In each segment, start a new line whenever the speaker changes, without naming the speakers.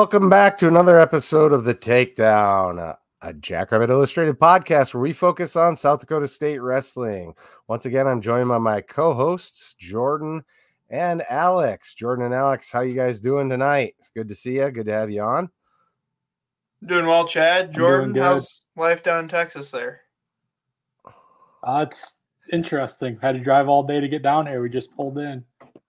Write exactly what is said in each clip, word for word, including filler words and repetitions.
Welcome back to another episode of The Takedown, a, a Jackrabbit Illustrated podcast where we focus on South Dakota State wrestling. Once again, I'm joined by my co-hosts, Jordan and Alex. Jordan and Alex, how you guys doing tonight? It's good to see you. Good to have you on.
Doing well, Chad. Jordan, how's life down in Texas there?
Uh, it's interesting. Had to drive all day to get down here. We just pulled in.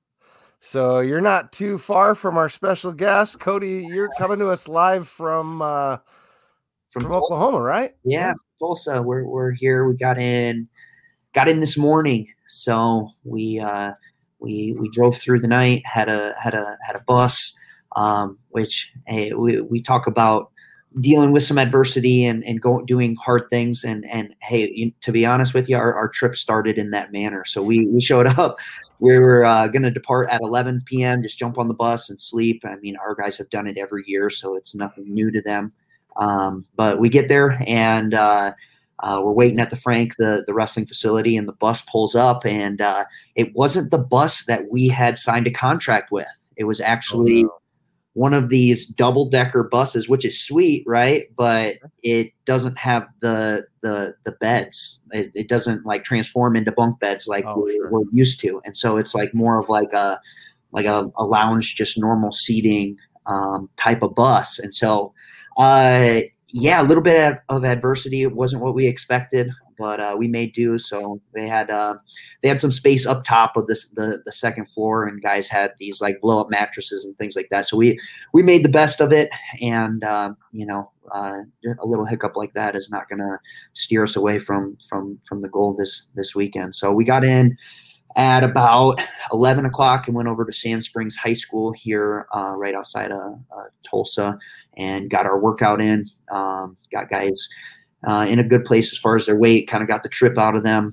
So you're not too far from our special guest, Cody. You're coming to us live from uh, from, from Oklahoma, right?
Yeah, yeah. Tulsa. We're we're here. We got in, got in this morning. So we uh, we we drove through the night. Had a had a had a bus. Um, which hey, we we talk about dealing with some adversity and and going doing hard things. And and hey, you, to be honest with you, our, our trip started in that manner. So we we showed up. We were uh, going to depart at eleven p.m., just jump on the bus and sleep. I mean, our guys have done it every year, so it's nothing new to them. Um, but we get there, and uh, uh, we're waiting at the Frank, the, the wrestling facility, and the bus pulls up. And uh, it wasn't the bus that we had signed a contract with. It was actually oh, no. one of these double-decker buses, which is sweet, right? But it doesn't have the the the beds. It, it doesn't like transform into bunk beds like oh, we're, sure. we're used to. And so it's like more of like a like a, a lounge, just normal seating um, type of bus. And so, uh, yeah, a little bit of adversity. It wasn't what we expected, but uh, we made do. So they had uh, they had some space up top of this the the second floor, and guys had these like blow up mattresses and things like that. So we we made the best of it, and uh, you know, uh, a little hiccup like that is not going to steer us away from from from the goal this this weekend. So we got in at about eleven o'clock and went over to Sand Springs High School here, uh, right outside of uh, Tulsa, and got our workout in. Um, got guys Uh, in a good place as far as their weight, kind of got the trip out of them,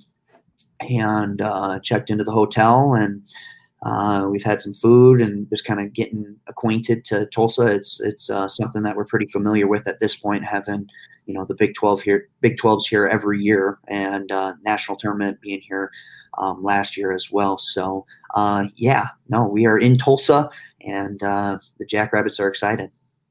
and uh, checked into the hotel, and uh, we've had some food and just kind of getting acquainted to Tulsa. It's it's uh, something that we're pretty familiar with at this point, having you know the Big twelve here, Big twelve's here every year, and uh, national tournament being here um, last year as well. So uh, yeah, no, we are in Tulsa, and uh, the Jackrabbits are excited.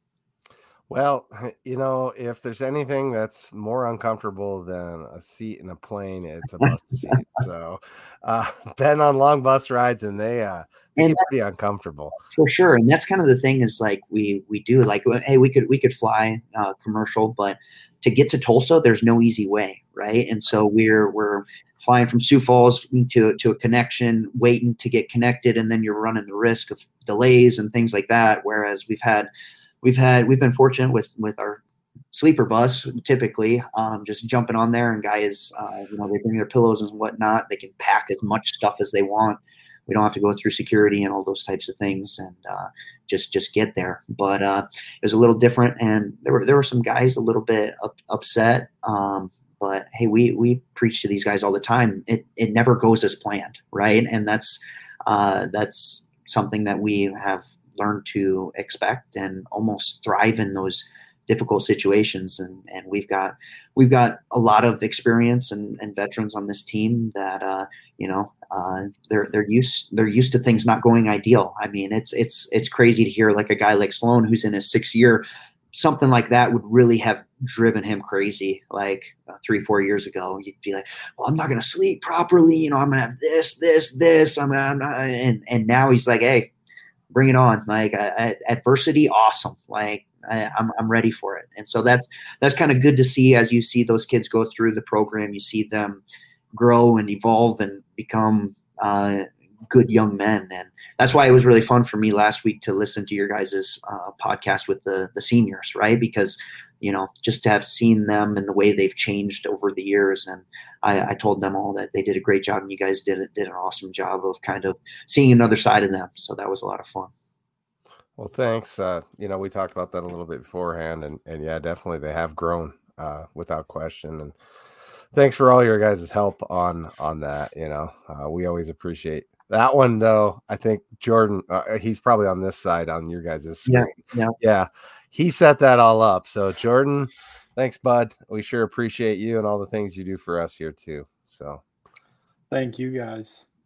Well, you know, if there's anything that's more uncomfortable than a seat in a plane, it's a bus seat. So, uh, been on long bus rides, and they uh, they
and
get pretty uncomfortable
for sure. And that's kind of the thing is like we we do like hey we could we could fly uh, commercial, but to get to Tulsa, there's no easy way, right? And so we're we're flying from Sioux Falls to to a connection, waiting to get connected, and then you're running the risk of delays and things like that. Whereas we've had We've had we've been fortunate with with our sleeper bus typically um, just jumping on there, and guys uh, you know they bring their pillows and whatnot. They can pack as much stuff as they want. We don't have to go through security and all those types of things, and uh, just just get there. But uh, it was a little different, and there were there were some guys a little bit up, upset. Um, but hey, we we preach to these guys all the time. It it never goes as planned, right? And that's uh, that's something that we have learn to expect and almost thrive in those difficult situations. And, and we've got, we've got a lot of experience and, and veterans on this team that, uh, you know, uh, they're, they're used, they're used to things not going ideal. I mean, it's, it's, it's crazy to hear like a guy like Sloan, who's in his sixth year, something like that would really have driven him crazy. Like uh, three, four years ago, you'd be like, well, I'm not going to sleep properly. You know, I'm going to have this, this, this, I'm, gonna, I'm not, and, and now he's like, hey, bring it on. Like uh, adversity. Awesome. Like I, I'm, I'm ready for it. And so that's, that's kind of good to see as you see those kids go through the program, you see them grow and evolve and become uh, good young men. And that's why it was really fun for me last week to listen to your guys' uh, podcast with the, the seniors, right? Because, you know, just to have seen them and the way they've changed over the years. And I, I told them all that they did a great job, and you guys did did an awesome job of kind of seeing another side of them. So that was a lot of fun.
Well, thanks. Uh, you know, we talked about that a little bit beforehand, and, and yeah, definitely they have grown uh, without question. And thanks for all your guys' help on, on that. You know, uh, we always appreciate that one though. I think Jordan, uh, he's probably on this side on your guys' screen.
Yeah, yeah.
Yeah. He set that all up. So Jordan, thanks, bud. We sure appreciate you and all the things you do for us here too. So
thank you guys.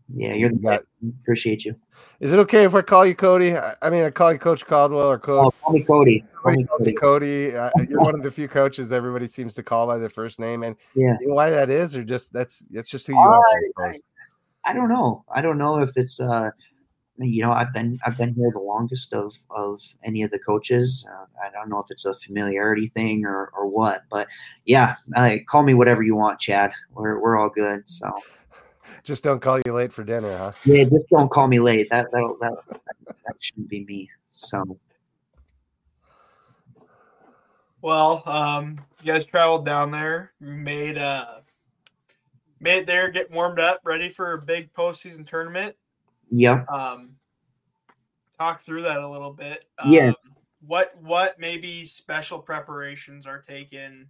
Yeah, you're the
got,
appreciate you.
Is it okay if I call you Cody? I, I mean, I call you Coach Caldwell or Coach.
Oh, call me Cody. Call
Everybody
me
calls
Cody.
you Cody. Uh, you're one of the few coaches everybody seems to call by their first name, and
yeah,
you know why that is, or just that's that's just who you uh, are.
I, I don't know. I don't know if it's uh, you know, I've been I've been here the longest of of any of the coaches. Uh, I don't know if it's a familiarity thing or or what, but yeah, uh, call me whatever you want, Chad. We're we're all good. So.
Just don't call you late for dinner, huh?
Yeah, just don't call me late. That that that, that shouldn't be me. So,
well, um, you guys traveled down there, made uh, made it there, get warmed up, ready for a big postseason tournament.
Yep.
Um, talk through that a little bit.
Yeah.
Um, what what maybe special preparations are taken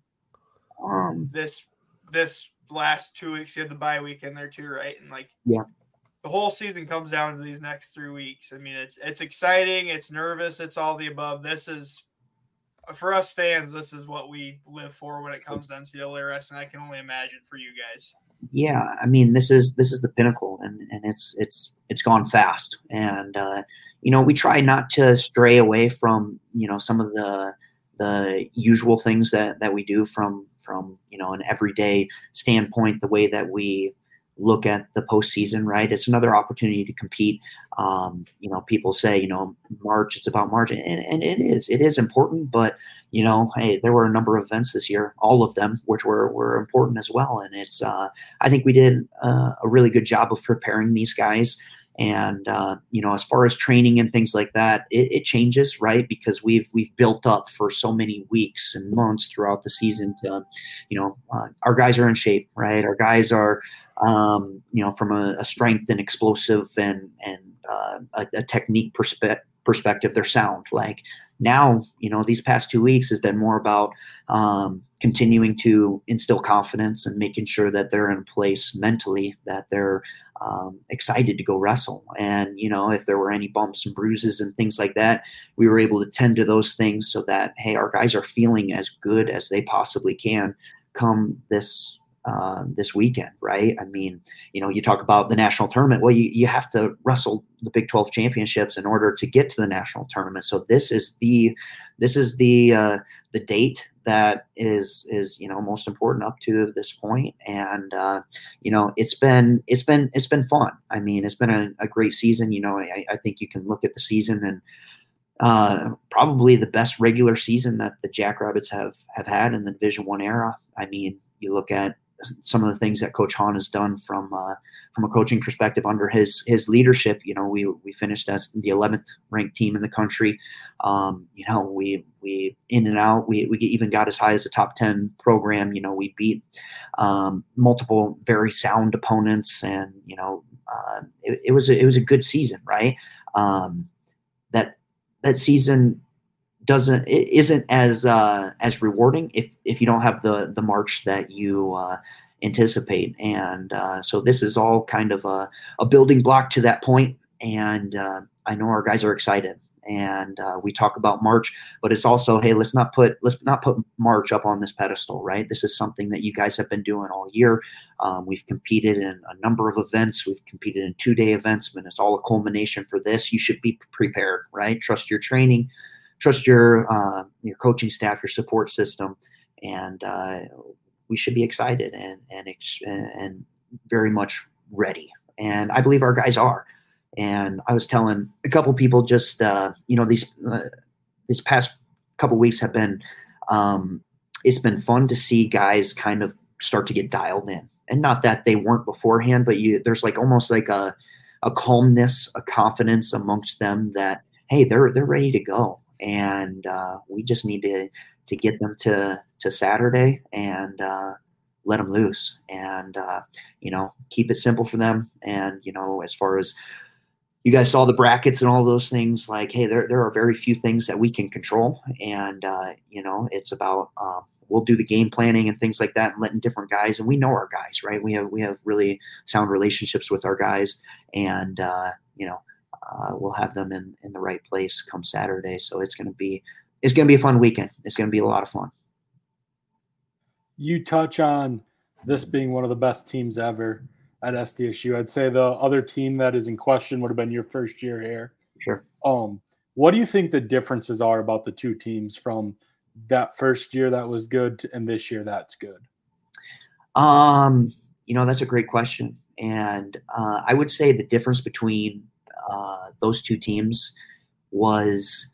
um,
this this last two weeks? You had the bye week in there too, right? And like,
yeah,
the whole season comes down to these next three weeks. I mean, it's it's exciting, it's nervous, it's all the above. This is, for us fans, this is what we live for when it comes to N C double A wrestling. I can only imagine for you guys.
Yeah, I mean, this is this is the pinnacle, and, and it's it's it's gone fast. And uh, you know, we try not to stray away from you know some of the the usual things that, that we do from from you know an everyday standpoint. The way that we look at the postseason, right? It's another opportunity to compete. Um, you know, people say, you know, March, it's about March, and, and it is. It is important, but you know, hey, there were a number of events this year, all of them, which were were important as well. And it's, uh, I think we did uh, a really good job of preparing these guys. And uh, you know, as far as training and things like that, it, it changes, right? Because we've we've built up for so many weeks and months throughout the season to, you know, uh, our guys are in shape, right? Our guys are, um, you know, from a, a strength and explosive and and uh, a, a technique perspe- perspective, they're sound. Like now, you know, these past two weeks has been more about um, continuing to instill confidence and making sure that they're in place mentally, that they're Um, excited to go wrestle. And, you know, if there were any bumps and bruises and things like that, we were able to tend to those things so that, hey, our guys are feeling as good as they possibly can come this uh, this weekend, right? I mean, you know, you talk about the national tournament. Well, you, you have to wrestle the Big twelve championships in order to get to the national tournament. So this is the this is the uh, the date that is is you know most important up to this point. And uh, you know it's been it's been it's been fun. I mean, it's been a, a great season. You know, I, I think you can look at the season and uh, probably the best regular season that the Jackrabbits have have had in the Division One era. I mean, you look at some of the things that Coach Hahn has done from uh, from a coaching perspective under his his leadership. You know, we we finished as the eleventh ranked team in the country. Um, you know, we we in and out. We we even got as high as a top ten program. You know, we beat um, multiple very sound opponents, and you know, uh, it, it was a, it was a good season, right? Um, that that season doesn't it isn't as uh, as rewarding if if you don't have the the March that you uh, anticipate. And uh, so this is all kind of a, a building block to that point. And uh, I know our guys are excited. And uh, we talk about March, but it's also, hey, let's not put let's not put March up on this pedestal, right? This is something that you guys have been doing all year. Um, we've competed in a number of events. We've competed in two-day events, and it's all a culmination for this. You should be prepared, right? Trust your training. Trust your uh, your coaching staff, your support system, and uh, we should be excited and and and very much ready. And I believe our guys are. And I was telling a couple people just uh, you know these uh, these past couple weeks have been um, it's been fun to see guys kind of start to get dialed in, and not that they weren't beforehand, but you there's like almost like a a calmness, a confidence amongst them that hey, they're they're ready to go. And uh, we just need to to get them to to Saturday and uh, let them loose, and uh, you know keep it simple for them. And you know as far as you guys saw the brackets and all those things, like hey, there there are very few things that we can control, and uh, you know it's about um, we'll do the game planning and things like that, and letting different guys. And we know our guys, right? We have we have really sound relationships with our guys, and uh, you know. Uh, we'll have them in, in the right place come Saturday. So it's going to be, it's going to be a fun weekend. It's going to be a lot of fun.
You touch on this being one of the best teams ever. at S D S U. I'd say the other team that is in question would have been your first year here.
Sure.
Um, what do you think the differences are about the two teams from that first year that was good to, and this year that's good?
Um, you know, that's a great question. And uh, I would say the difference between uh, those two teams was,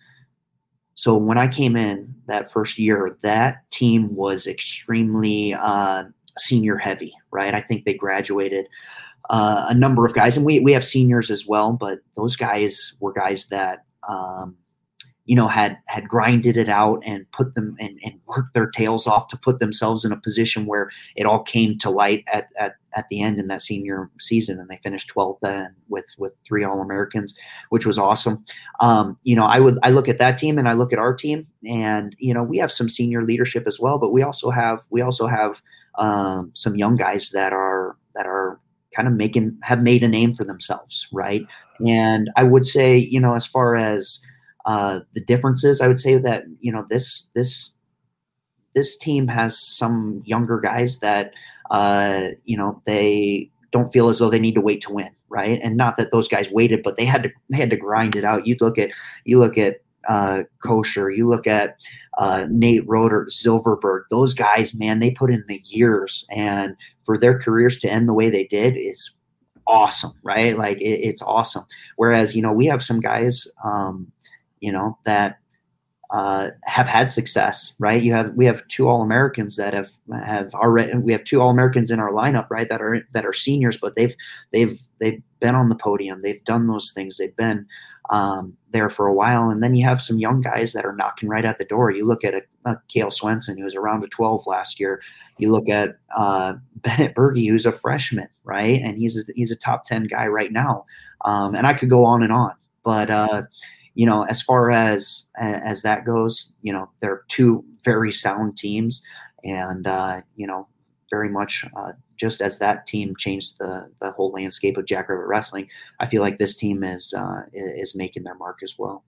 so when I came in that first year, that team was extremely uh, senior heavy, right? I think they graduated uh, a number of guys, and we, we have seniors as well, but those guys were guys that, um, you know, had, had grinded it out and put them and, and worked their tails off to put themselves in a position where it all came to light at, at, at the end in that senior season. And they finished twelfth then with, with three All-Americans, which was awesome. Um, you know, I would, I look at that team and I look at our team, and, you know, we have some senior leadership as well, but we also have, we also have um, some young guys that are, that are kind of making, have made a name for themselves. Right. And I would say, you know, as far as, Uh, the differences, I would say that, you know, this, this, this team has some younger guys that, uh, you know, they don't feel as though they need to wait to win. Right. And not that those guys waited, but they had to, they had to grind it out. You look at, you look at, uh, Kosher, you look at, uh, Nate Roeder, Silverberg, those guys, man, they put in the years, and for their careers to end the way they did is awesome. Right. Like it, it's awesome. Whereas, you know, we have some guys, um, you know, that uh, have had success, right? You have, we have two All-Americans that have, have already, we have two All-Americans in our lineup, right? That are, that are seniors, but they've, they've, they've been on the podium. They've done those things. They've been um, there for a while. And then you have some young guys that are knocking right at the door. You look at a, a Cale Swenson, who was around to twelve last year. You look at uh, Bennett Berge, who's a freshman, right? And he's a, he's a top ten guy right now. Um, and I could go on and on, but uh, you know, as far as as that goes, you know, they're two very sound teams, and uh, you know, very much uh, just as that team changed the the whole landscape of Jack River Wrestling, I feel like this team is uh, is making their mark as well.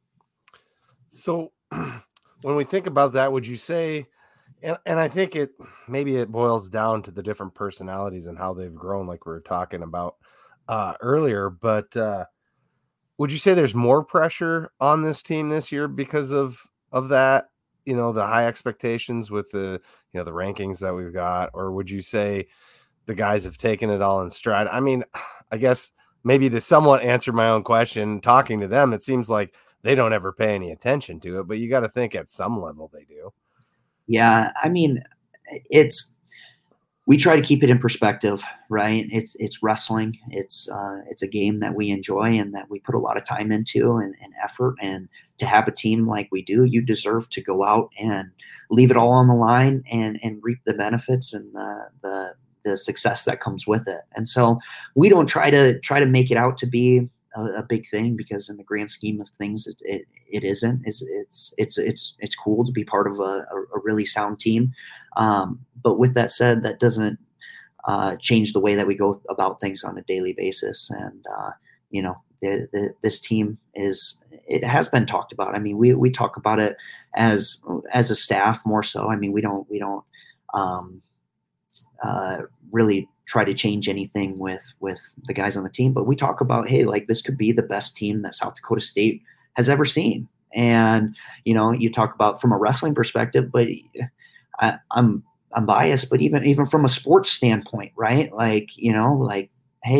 So, when we think about that, would you say, and, and I think it maybe it boils down to the different personalities and how they've grown, like we were talking about uh, earlier, but. Uh, Would you say there's more pressure on this team this year because of of that, you know, the high expectations with the, you know, the rankings that we've got, or would you say the guys have taken it all in stride? I mean, I guess maybe to somewhat answer my own question, talking to them, it seems like they don't ever pay any attention to it, but you got to think at some level they do.
Yeah, I mean, it's, we try to keep it in perspective, right? It's it's wrestling. It's uh, it's a game that we enjoy and that we put a lot of time into and, and effort. And to have a team like we do, you deserve to go out and leave it all on the line and and reap the benefits and the the the success that comes with it. And so we don't try to try to make it out to be a, a big thing, because in the grand scheme of things, it it, it isn't. It's it's it's it's it's cool to be part of a, a really sound team. Um, but with that said, that doesn't uh, change the way that we go about things on a daily basis. And, uh, you know, the, the, this team is, it has been talked about. I mean, we, we talk about it as, as a staff more so. I mean, we don't, we don't um, uh, really try to change anything with, with the guys on the team, but we talk about, hey, like this could be the best team that South Dakota State has ever seen. And, you know, you talk about from a wrestling perspective, but I, I'm I'm biased, but even even from a sports standpoint, right? Like, you know, like, hey,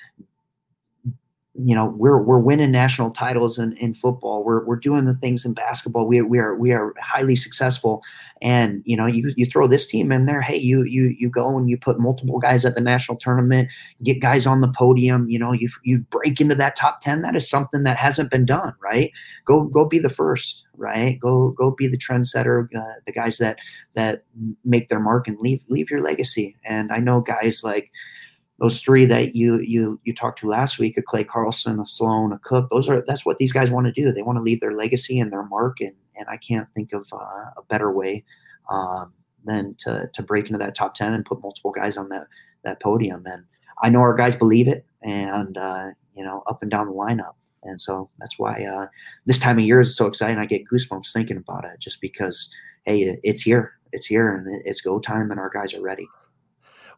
you know, we're we're winning national titles in, in football. We're we're doing the things in basketball. We we are we are highly successful. And you know, you you throw this team in there. Hey, you you you go and you put multiple guys at the national tournament, get guys on the podium. You know, you you break into that top ten. That is something that hasn't been done, right? Go go be the first, right? Go go be the trendsetter. Uh, the guys that that make their mark and leave leave your legacy. And I know guys like those three that you you you talked to last week, a Clay Carlson, a Sloan, a Cook, those are that's what these guys want to do. They want to leave their legacy and their mark, and and I can't think of uh, a better way um, than to to break into that top ten and put multiple guys on that that podium. And I know our guys believe it, and uh, you know, up and down the lineup. And so that's why uh, this time of year is so exciting. I get goosebumps thinking about it, just because hey, it's here, it's here, and it's go time, and our guys are ready.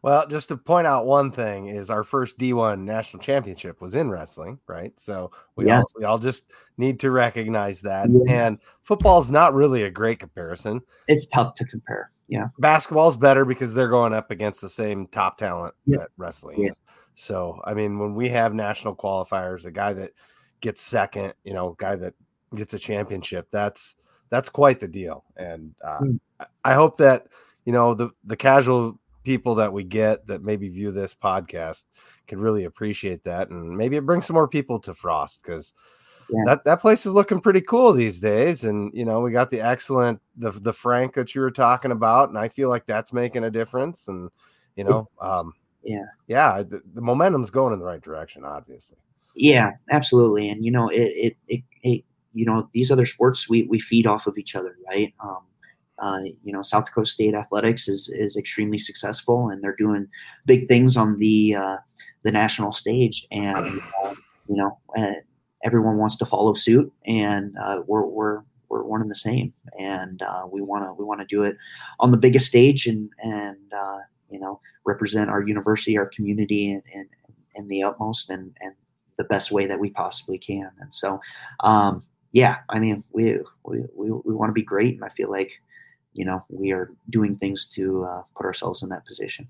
Well, just to point out one thing is our first D one national championship was in wrestling, right? So we
Yes.
all we all just need to recognize that.
Yeah.
And football is not really a great comparison.
It's tough to compare. Yeah.
Basketball's better because they're going up against the same top talent
Yeah.
that wrestling
Yeah.
is. So, I mean, when we have national qualifiers, a guy that gets second, you know, guy that gets a championship, that's that's quite the deal. And uh,
Mm.
I hope that, you know, the the casual people that we get that maybe view this podcast can really appreciate that, and maybe it brings some more people to Frost, because
Yeah.
that that place is looking pretty cool these days. And you know, we got the excellent the the Frank that you were talking about, and I feel like that's making a difference. And you know, um
Yeah.
yeah, the, the momentum's going in the right direction, obviously.
Yeah, absolutely. And you know, it it it, it you know, these other sports, we we feed off of each other, right? Um Uh, you know, South Dakota State athletics is is extremely successful, and they're doing big things on the uh, the national stage. And uh, you know, uh, everyone wants to follow suit, and uh, we're we're we're one and the same. And uh, we want to we want to do it on the biggest stage, and and uh, you know, represent our university, our community, and and, and the utmost, and and the best way that we possibly can. And so, um, yeah, I mean, we we we, we want to be great, and I feel like, you know, we are doing things to uh, put ourselves in that position.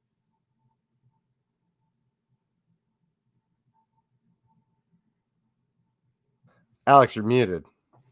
Alex, you're muted.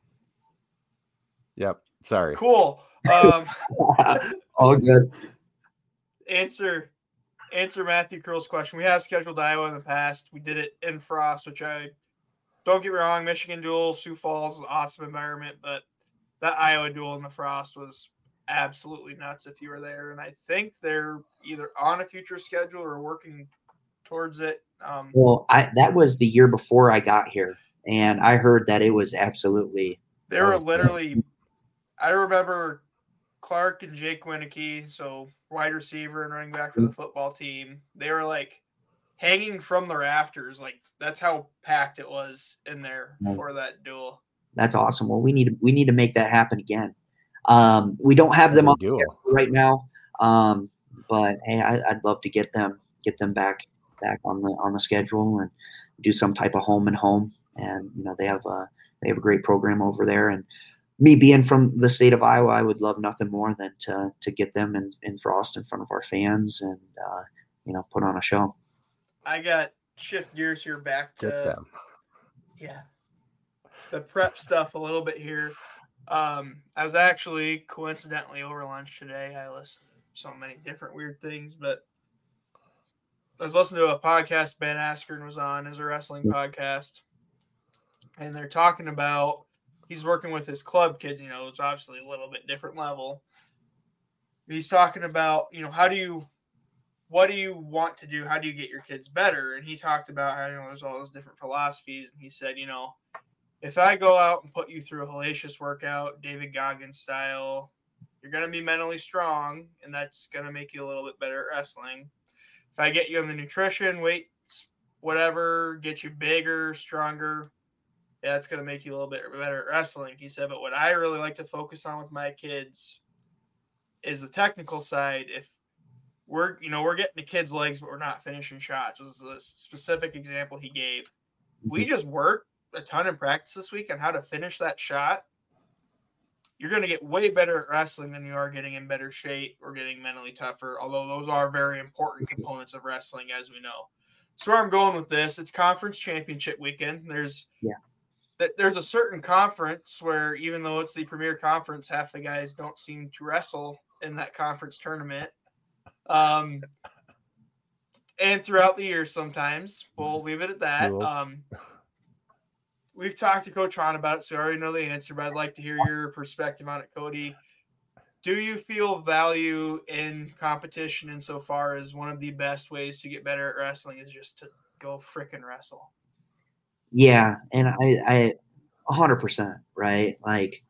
Yep. Sorry.
Cool. Um,
All good.
answer answer Matthew Curl's question. We have scheduled Iowa in the past. We did it in Frost, which I don't get me wrong. Michigan duel, Sioux Falls is an awesome environment, but that Iowa duel in the Frost was absolutely nuts if you were there. And I think they're either on a future schedule or working towards it. Um,
Well, I that was the year before I got here, and I heard that it was absolutely.
they were literally. I remember Clark and Jake Winicky, so wide receiver and running back for the football team. They were like hanging from the rafters. Like that's how packed it was in there for that duel.
That's awesome. Well, we need to, we need to make that happen again. Um, we don't have them on the schedule right now, um, but hey, I, I'd love to get them get them back back on the on the schedule and do some type of home and home. And you know, they have a they have a great program over there. And me being from the state of Iowa, I would love nothing more than to to get them in, in Frost in front of our fans and uh, you know, put on a show.
I got shift gears here back to
Get them.
Yeah, the prep stuff a little bit here. Um, I was actually coincidentally over lunch today. I listened to so many different weird things, but I was listening to a podcast Ben Askren was on, as a wrestling podcast, and they're talking about he's working with his club kids. You know, it's obviously a little bit different level. He's talking about, you know, how do you, what do you want to do? How do you get your kids better? And he talked about how, you know, there's all those different philosophies. And he said, you know, if I go out and put you through a hellacious workout, David Goggins style, you're going to be mentally strong, and that's going to make you a little bit better at wrestling. If I get you on the nutrition, weights, whatever, get you bigger, stronger, yeah, it's going to make you a little bit better at wrestling. He said, but what I really like to focus on with my kids is the technical side. If we're, you know, we're getting the kids' legs, but we're not finishing shots. This is a specific example he gave. We just work a ton in practice this week on how to finish that shot. You're going to get way better at wrestling than you are getting in better shape or getting mentally tougher, although those are very important components of wrestling, as we know. So where I'm going with this, it's conference championship weekend. There's
yeah.
th- there's a certain conference where, even though it's the premier conference, half the guys don't seem to wrestle in that conference tournament. Um, and throughout the year sometimes. We'll leave it at that.
Cool.
Um, we've talked to Coach Ron about it, so I already know the answer, but I'd like to hear your perspective on it, Cody. Do you feel value in competition insofar as one of the best ways to get better at wrestling is just to go frickin' wrestle?
Yeah, and I, I, a hundred percent, right? Like,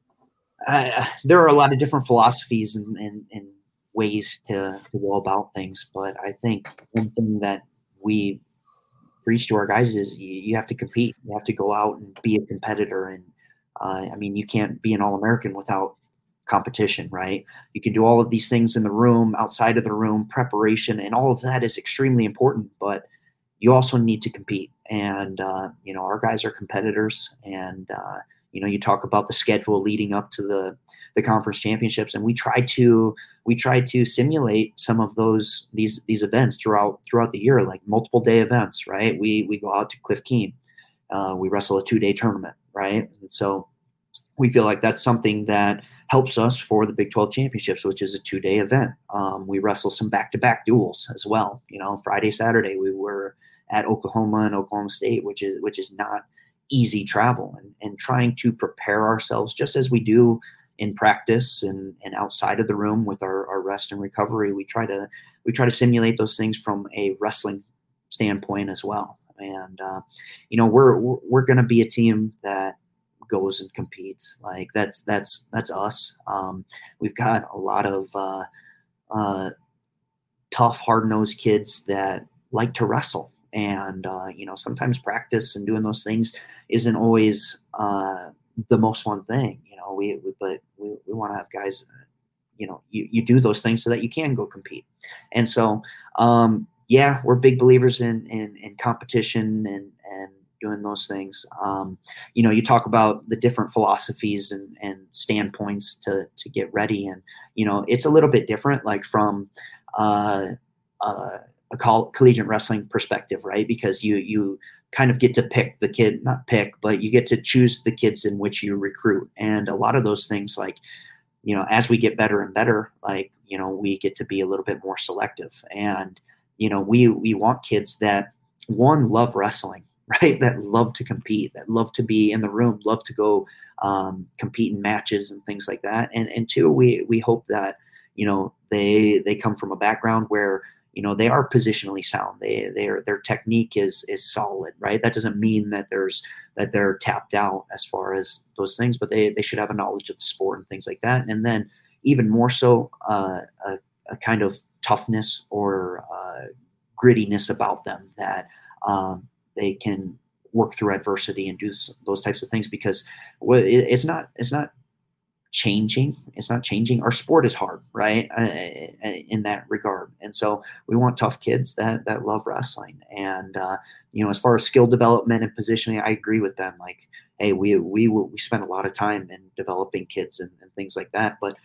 I, there are a lot of different philosophies and, and, and ways to, to go about things, but I think one thing that we preach to our guys is you, you have to compete. You have to go out and be a competitor. And uh, I mean, you can't be an All-American without competition, right? You can do all of these things in the room, outside of the room, preparation, and all of that is extremely important, but you also need to compete. And, uh, you know, our guys are competitors, and, uh, you know, you talk about the schedule leading up to the, the conference championships, and we try to, we try to simulate some of those, these, these events throughout, throughout the year, like multiple day events, right? We, we go out to Cliff Keen, uh, we wrestle a two day tournament, right? And so we feel like that's something that helps us for the Big twelve championships, which is a two day event. Um, we wrestle some back to back duels as well. You know, Friday, Saturday, we were at Oklahoma and Oklahoma State, which is, which is not easy travel, and, and trying to prepare ourselves just as we do in practice and, and outside of the room with our, our rest and recovery. We try to, we try to simulate those things from a wrestling standpoint as well. And, uh, you know, we're, we're, we're going to be a team that goes and competes. Like that's, that's, that's us. Um, we've got a lot of, uh, uh, tough, hard-nosed kids that like to wrestle. And, uh, you know, sometimes practice and doing those things isn't always uh, the most fun thing, you know, we, we but we, we want to have guys, you know, you, you do those things so that you can go compete. And so, um, yeah, we're big believers in, in, in competition and, and doing those things. Um, you know, you talk about the different philosophies and, and standpoints to, to get ready. And, you know, it's a little bit different, like from, uh, uh, a coll- collegiate wrestling perspective, right? Because you, you kind of get to pick the kid, not pick, but you get to choose the kids in which you recruit. And a lot of those things, like, you know, as we get better and better, like, you know, we get to be a little bit more selective. And, you know, we, we want kids that, one, love wrestling, right? That love to compete, that love to be in the room, love to go um, compete in matches and things like that. And, and two, we, we hope that, you know, they, they come from a background where, you know, they are positionally sound. They, their, their technique is, is solid, right? That doesn't mean that there's, that they're tapped out as far as those things, but they, they should have a knowledge of the sport and things like that. And then even more so, uh, a, a kind of toughness or uh, grittiness about them that um, they can work through adversity and do those types of things, because it's not, it's not, changing. It's not changing. Our sport is hard, right? Uh, in that regard. And so we want tough kids that, that love wrestling. And, uh, you know, as far as skill development and positioning, I agree with Ben. Like, hey, we, we, we spend a lot of time in developing kids and, and things like that. But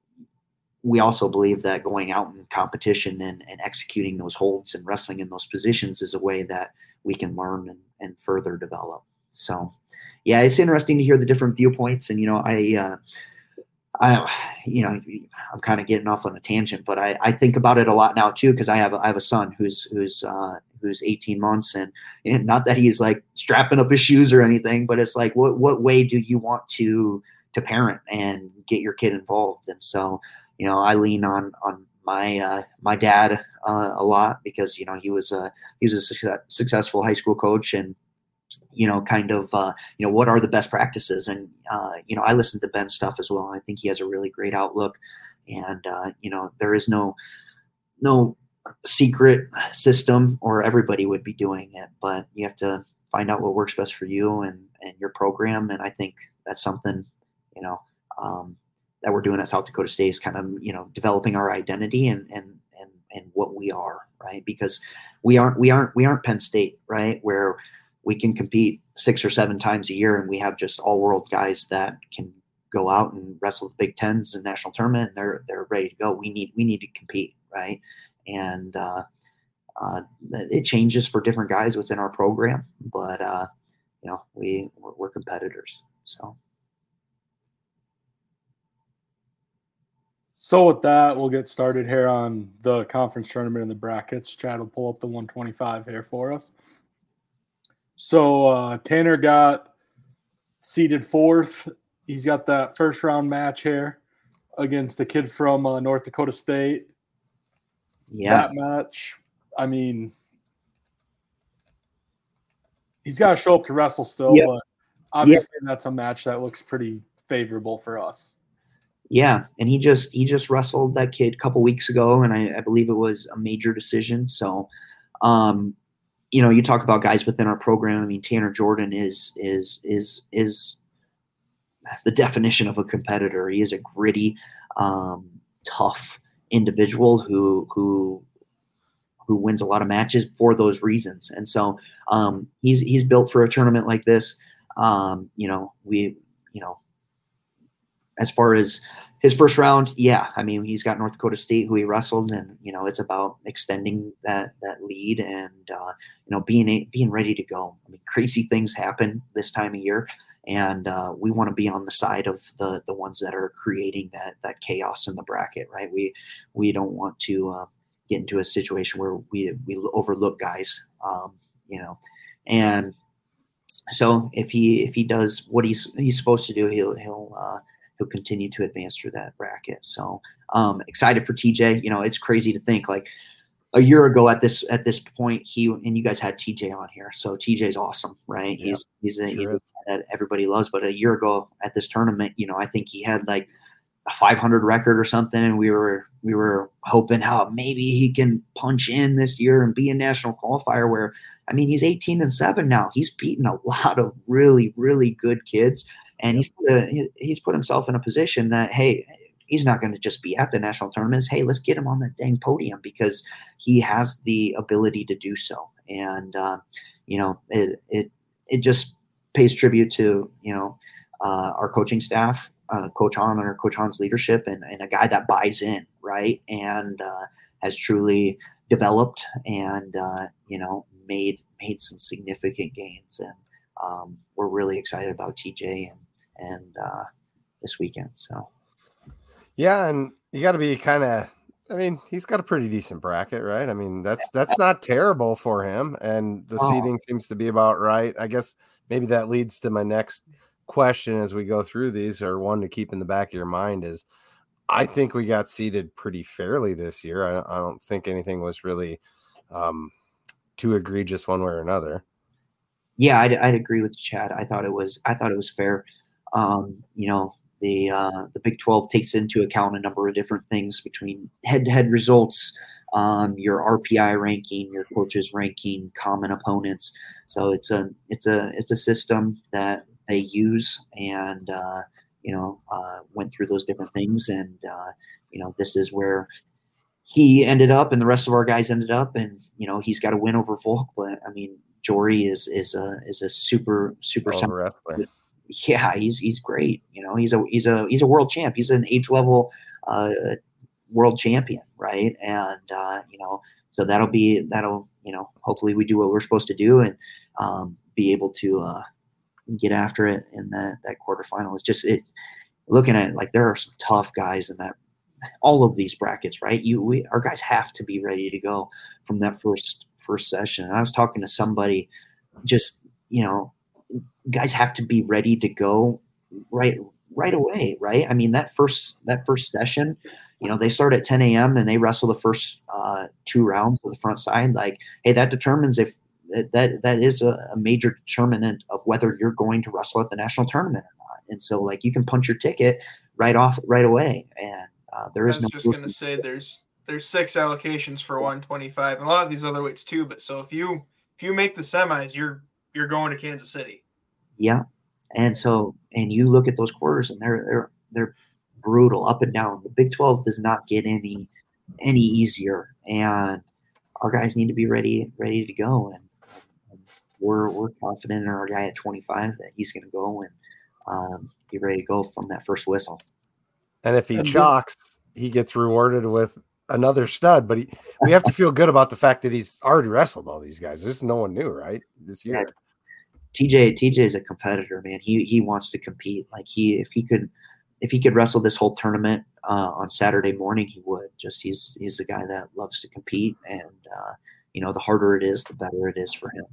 we also believe that going out in competition and, and executing those holds and wrestling in those positions is a way that we can learn and, and further develop. So, yeah, it's interesting to hear the different viewpoints. And, you know, I, uh, I, you know, I'm kind of getting off on a tangent, but I, I think about it a lot now too, because I have, I have a son who's, who's, uh, who's eighteen months, and, and not that he's like strapping up his shoes or anything, but it's like, what, what way do you want to, to parent and get your kid involved? And so, you know, I lean on, on my, uh, my dad uh, a lot, because, you know, he was a, he was a success, successful high school coach, and, you know, kind of, uh, you know, what are the best practices? And, uh, you know, I listen to Ben's stuff as well. I think he has a really great outlook, and, uh, you know, there is no, no secret system, or everybody would be doing it, but you have to find out what works best for you and, and your program. And I think that's something, you know, um, that we're doing at South Dakota State, is kind of, you know, developing our identity and, and, and, and what we are, right? Because we aren't, we aren't, we aren't Penn State, right? Where we can compete six or seven times a year, and we have just all world guys that can go out and wrestle the Big Tens and national tournament, and they're, they're ready to go. We need, we need to compete. Right. And, uh, uh, it changes for different guys within our program, but, uh, you know, we, we're, we're competitors. So.
So with that, we'll get started here on the conference tournament and the brackets. Chad will pull up the one twenty-five here for us. So uh, Tanner got seeded fourth. He's got that first round match here against the kid from uh, North Dakota State.
Yeah.
That match, I mean, he's got to show up to wrestle still, yep. But obviously yep. That's a match that looks pretty favorable for us.
Yeah, and he just he just wrestled that kid a couple weeks ago, and I, I believe it was a major decision. So, um, you know, you talk about guys within our program. I mean, Tanner Jordan is is is is the definition of a competitor. He is a gritty, um, tough individual who who who wins a lot of matches for those reasons. And so um, he's he's built for a tournament like this. Um, you know, we you know, as far as his first round, yeah, I mean, he's got North Dakota State who he wrestled, and you know, it's about extending that that lead and uh, you know, being a, being ready to go. I mean, crazy things happen this time of year, and uh, we want to be on the side of the the ones that are creating that that chaos in the bracket, right? We we don't want to uh, get into a situation where we we overlook guys, um, you know, and so if he if he does what he's he's supposed to do, he'll he'll uh, he'll continue to advance through that bracket. So um, excited for T J. You know, it's crazy to think like a year ago at this at this point, he and you guys had T J on here. So T J's awesome, right?
Yeah,
he's he's a,
sure
he's a
is.
guy that everybody loves. But a year ago at this tournament, you know, I think he had like a five hundred record or something, and we were we were hoping how maybe he can punch in this year and be a national qualifier. Where I mean, he's eighteen and seven now. He's beaten a lot of really really good kids. And he's put a, he's put himself in a position that, hey, he's not going to just be at the national tournaments. Hey, let's get him on the dang podium because he has the ability to do so. And, uh, you know, it, it, it just pays tribute to, you know, uh, our coaching staff, uh, Coach Hahn and Coach Hahn's leadership, and, and a guy that buys in, right, and uh, has truly developed and, uh, you know, made made some significant gains. And um, we're really excited about T J and, and uh, this weekend. So,
yeah, and you got to be kind of. I mean, he's got a pretty decent bracket, right? I mean, that's that's not terrible for him, and the
oh.
seating seems to be about right. I guess maybe that leads to my next question as we go through these, or one to keep in the back of your mind is, I think we got seated pretty fairly this year. I, I don't think anything was really um, too egregious one way or another.
Yeah, I'd, I'd agree with Chad. I thought it was I thought it was fair. Um, you know, the uh, the Big twelve takes into account a number of different things between head-to-head results, um, your R P I ranking, your coaches ranking, common opponents. So it's a it's a it's a system that they use, and uh, you know uh, went through those different things, and uh, you know this is where he ended up, and the rest of our guys ended up, and you know he's got a win over Volk, but I mean Jory is is a is a super super
Oh, wrestler.
Yeah, he's he's great. You know, he's a he's a he's a world champ. He's an age level uh, world champion, right? And uh, you know, so that'll be that'll you know, hopefully we do what we're supposed to do and um, be able to uh, get after it in that that quarterfinal. It's just it looking at it, like there are some tough guys in that all of these brackets, right? You we our guys have to be ready to go from that first first session. And I was talking to somebody, just you know. Guys have to be ready to go right right away, right? I mean, that first that first session, you know, they start at ten a.m. and they wrestle the first uh, two rounds of the front side. Like, hey, that determines if that that is a, a major determinant of whether you're going to wrestle at the national tournament or not. And so, like, you can punch your ticket right off right away, and uh, there
I
is
was
no.
just going to say there's there's six allocations for one twenty-five, and a lot of these other weights too. But so if you if you make the semis, you're you're going to Kansas City.
Yeah, and so and you look at those quarters, and they're they're they're brutal up and down. The Big twelve does not get any any easier, and our guys need to be ready ready to go. And, and we're we're confident in our guy at twenty-five that he's going to go and um, be ready to go from that first whistle.
And if he
And
chalks, he gets rewarded with another stud. But he, we have to feel good about the fact that he's already wrestled all these guys. There's no one new, right? This year.
Yeah. T J T J is a competitor, man. He he wants to compete. Like he if he could if he could wrestle this whole tournament uh, on Saturday morning, he would. Just he's he's a guy that loves to compete, and uh, you know the harder it is, the better it is for him.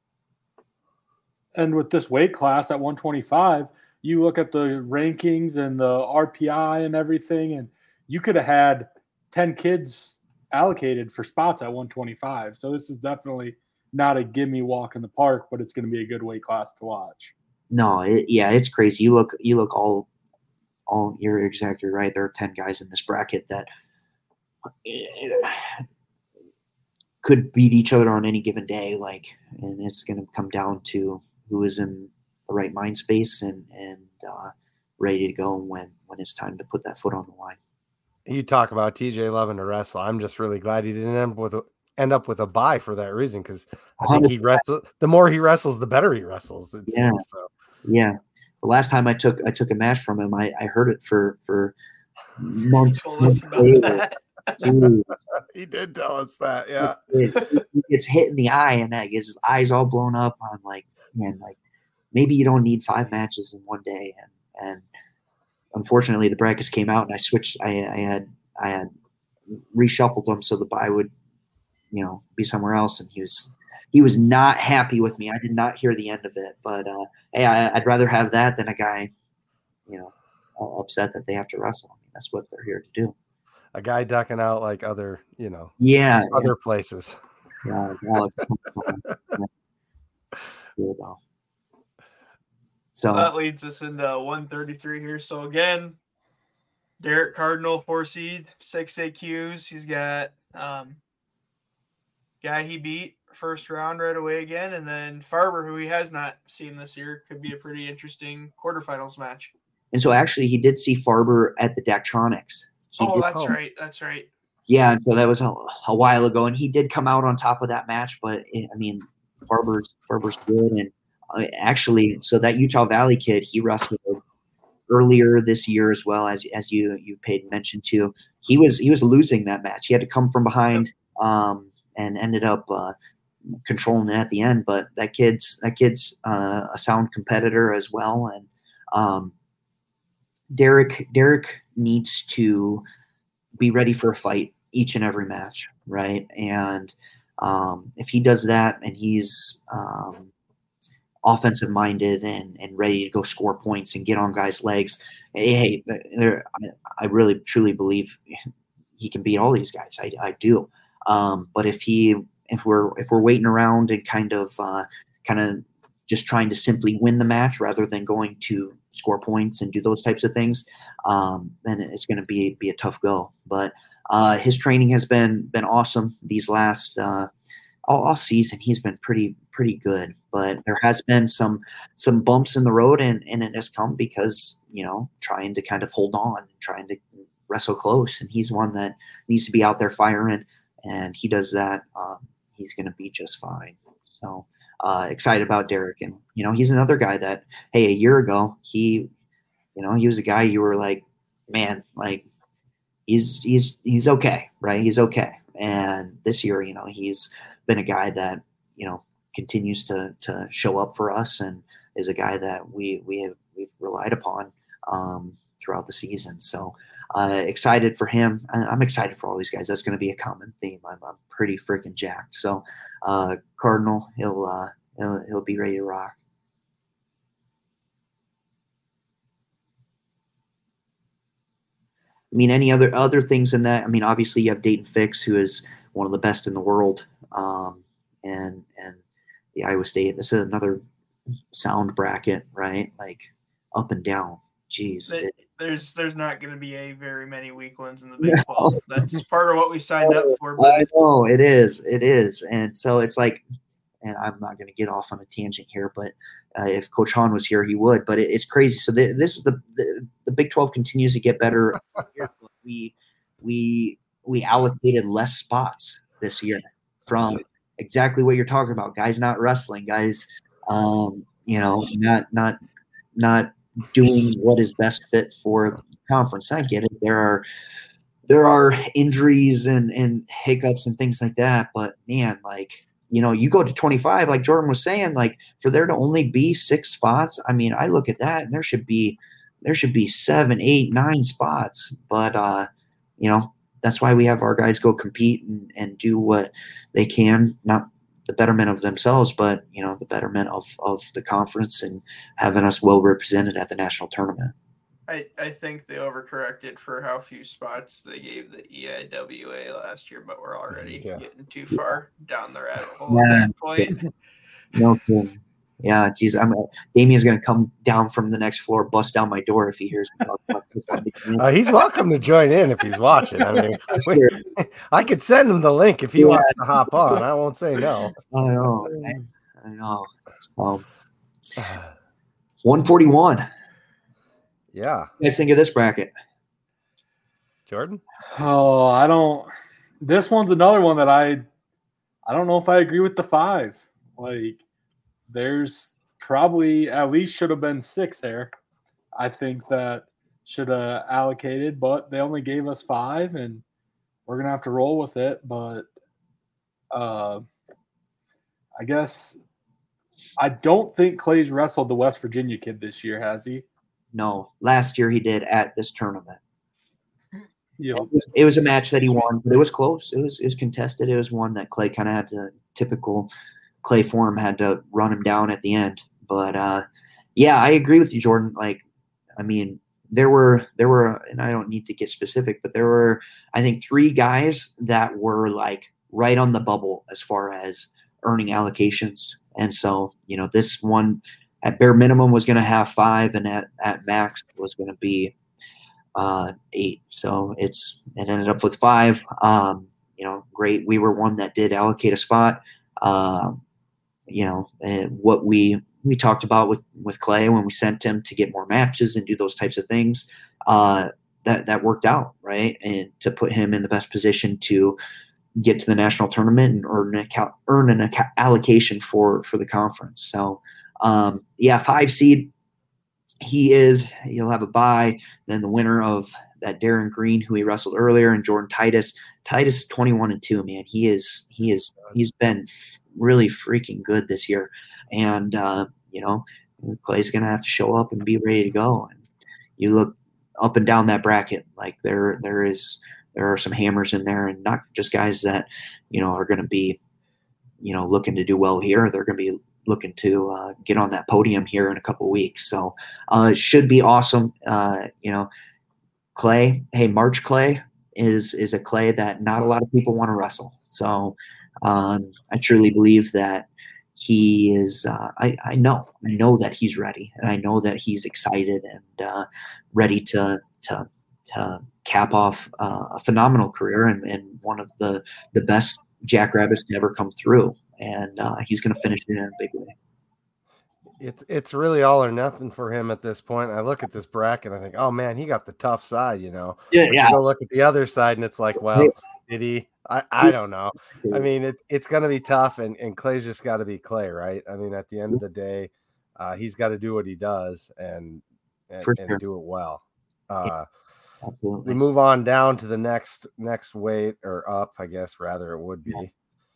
And with this weight class at one twenty-five, you look at the rankings and the R P I and everything, and you could have had ten kids allocated for spots at one twenty-five. So this is definitely not a gimme walk in the park, but it's going to be a good weight class to watch.
No, it, yeah, it's crazy. You look, you look all, all. You're exactly right. There are ten guys in this bracket that could beat each other on any given day. Like, and it's going to come down to who is in the right mind space and and uh, ready to go when when it's time to put that foot on the line.
You talk about T J loving to wrestle. I'm just really glad he didn't end up with a, end up with a bye for that reason, because I think he wrestles. The more he wrestles, the better he wrestles. It
yeah,
seems, so.
yeah. The last time I took I took a match from him, I, I heard it for for months. months later.
He did tell us that. Yeah,
it, it, it gets hit in the eye, and like, his eyes all blown up. I'm like, man, like maybe you don't need five matches in one day, and and. Unfortunately, the brackets came out, and I switched. I, I had I had reshuffled them so the bye would, you know, be somewhere else. And he was he was not happy with me. I did not hear the end of it. But uh, hey, I, I'd rather have that than a guy, you know, all upset that they have to wrestle. I mean, that's what they're here to do.
A guy ducking out like other, you know,
yeah,
other
yeah.
places.
Yeah, yeah. So
that leads us into one thirty-three here. So again, Derek Cardinal, four seed, six A Qs. He's got um, guy he beat first round right away again, and then Farber, who he has not seen this year, could be a pretty interesting quarterfinals match.
And so actually, he did see Farber at the Daktronics. He
oh,
did,
that's oh. right. That's right.
Yeah, and so that was a, a while ago, and he did come out on top of that match. But it, I mean, Farber's Farber's good, and uh, actually, so that Utah Valley kid, he wrestled earlier this year as well, as as you you paid mention to. He was he was losing that match. He had to come from behind, um, and ended up uh, controlling it at the end. But that kid's that kid's uh, a sound competitor as well, and um, Derek Derek needs to be ready for a fight each and every match, right? And um, if he does that, and he's um, offensive minded and, and ready to go score points and get on guys' legs, hey, I, I really truly believe he can beat all these guys. I, I do. Um, but if he, if we're if we're waiting around and kind of uh, kind of just trying to simply win the match rather than going to score points and do those types of things, um, then it's going to be be a tough go. But uh, his training has been been awesome these last uh, all, all season. He's been pretty pretty good, but there has been some some bumps in the road, and, and it has come because, you know, trying to kind of hold on, trying to wrestle close, and he's one that needs to be out there firing, and he does that. Um, he's going to be just fine. So uh, excited about Derek, and you know, he's another guy that, hey, a year ago he, you know, he was a guy you were like, man, like he's he's he's okay, right? He's okay, and this year, you know, he's been a guy that, you know, continues to to show up for us, and is a guy that we we have we've relied upon um, throughout the season. So uh, excited for him. I'm excited for all these guys. That's going to be a common theme. I'm, I'm pretty freaking jacked. So uh, Cardinal, he'll, uh, he'll he'll be ready to rock. I mean, any other other things in that? I mean, obviously you have Dayton Fix, who is one of the best in the world, um, and and the Iowa State. This is another sound bracket, right? Like up and down. Jeez.
It, there's there's not going to be a very many weak ones in the Big twelve. No. That's part of what we signed up for. But
I know it is. It is. And so it's like, and I'm not going to get off on a tangent here, but uh, if Coach Hahn was here, he would. But it, it's crazy. So the, this is the, the the Big twelve continues to get better. we we we allocated less spots this year from exactly what you're talking about. Guys not wrestling, guys, um, you know, not not not doing what is best fit for the conference. I get it. There are there are injuries and, and hiccups and things like that. But man, like, you know, you go to twenty-five, like Jordan was saying, like for there to only be six spots. I mean, I look at that and there should be there should be seven, eight, nine spots. But uh, you know, that's why we have our guys go compete and, and do what they can, not the betterment of themselves, but, you know, the betterment of, of the conference and having us well represented at the national tournament.
I, I think they overcorrected for how few spots they gave the E I W A last year, but we're already yeah. getting too far down the rabbit hole yeah. at that point.
No kidding. Yeah, geez, I'm. Damien's gonna come down from the next floor, bust down my door if he hears me talk about this.
Uh, he's welcome to join in if he's watching. I mean, we, I could send him the link if he yeah. wants to hop on. I won't say no.
I know. I, I know. So, one forty-one.
Yeah.
What do you guys think of this bracket?
Jordan?
Oh, I don't. This one's another one that I, I don't know if I agree with the five. Like, there's probably at least should have been six there. I think that should have allocated, but they only gave us five, and we're gonna have to roll with it. But uh, I guess I don't think Clay's wrestled the West Virginia kid this year, has he?
No, last year he did at this tournament.
You
It was, it was a match that he won, but it was close. It was it was contested. It was one that Clay kind of had to typical Clay form had to run him down at the end. But uh, yeah, I agree with you, Jordan. Like, I mean, there were there were, and I don't need to get specific, but there were I think three guys that were like right on the bubble as far as earning allocations. And so, you know, this one at bare minimum was going to have five, and at at max was going to be uh, eight. So it's it ended up with five. Um, you know, great. We were one that did allocate a spot. Uh, you know, and what we we talked about with with Clay when we sent him to get more matches and do those types of things. Uh, that that worked out, right, and to put him in the best position to get to the national tournament and earn an account, earn an account, allocation for for the conference. So um, yeah, five seed. He is. He'll have a bye. Then the winner of that Darren Green, who he wrestled earlier, and Jordan Titus. Titus is twenty-one and two. Man, he is. He is. He's been f- really freaking good this year. And uh, you know, Clay's gonna have to show up and be ready to go. And you look up and down that bracket, like there, there is, there are some hammers in there, and not just guys that you know are going to be, you know, looking to do well here. They're going to be looking to uh, get on that podium here in a couple of weeks. So uh, it should be awesome. Uh, you know, Clay, hey, March Clay is is a Clay that not a lot of people want to wrestle. So um, I truly believe that he is. Uh, I I know I know that he's ready, and I know that he's excited and uh, ready to to to cap off uh, a phenomenal career and, and one of the the best Jackrabbits to ever come through. And uh, he's going to finish it in a big way.
It's it's really all or nothing for him at this point. I look at this bracket and I think, oh man, he got the tough side, you know.
Yeah,
but
yeah.
You go look at the other side and it's like, well, did he? I, I don't know. I mean, it's it's gonna be tough, and, and Clay's just got to be Clay, right? I mean, at the end of the day, uh, he's got to do what he does and and,
For
and
sure.
do it well. Uh,
Absolutely.
we move on down to the next next weight or up, I guess rather it would be,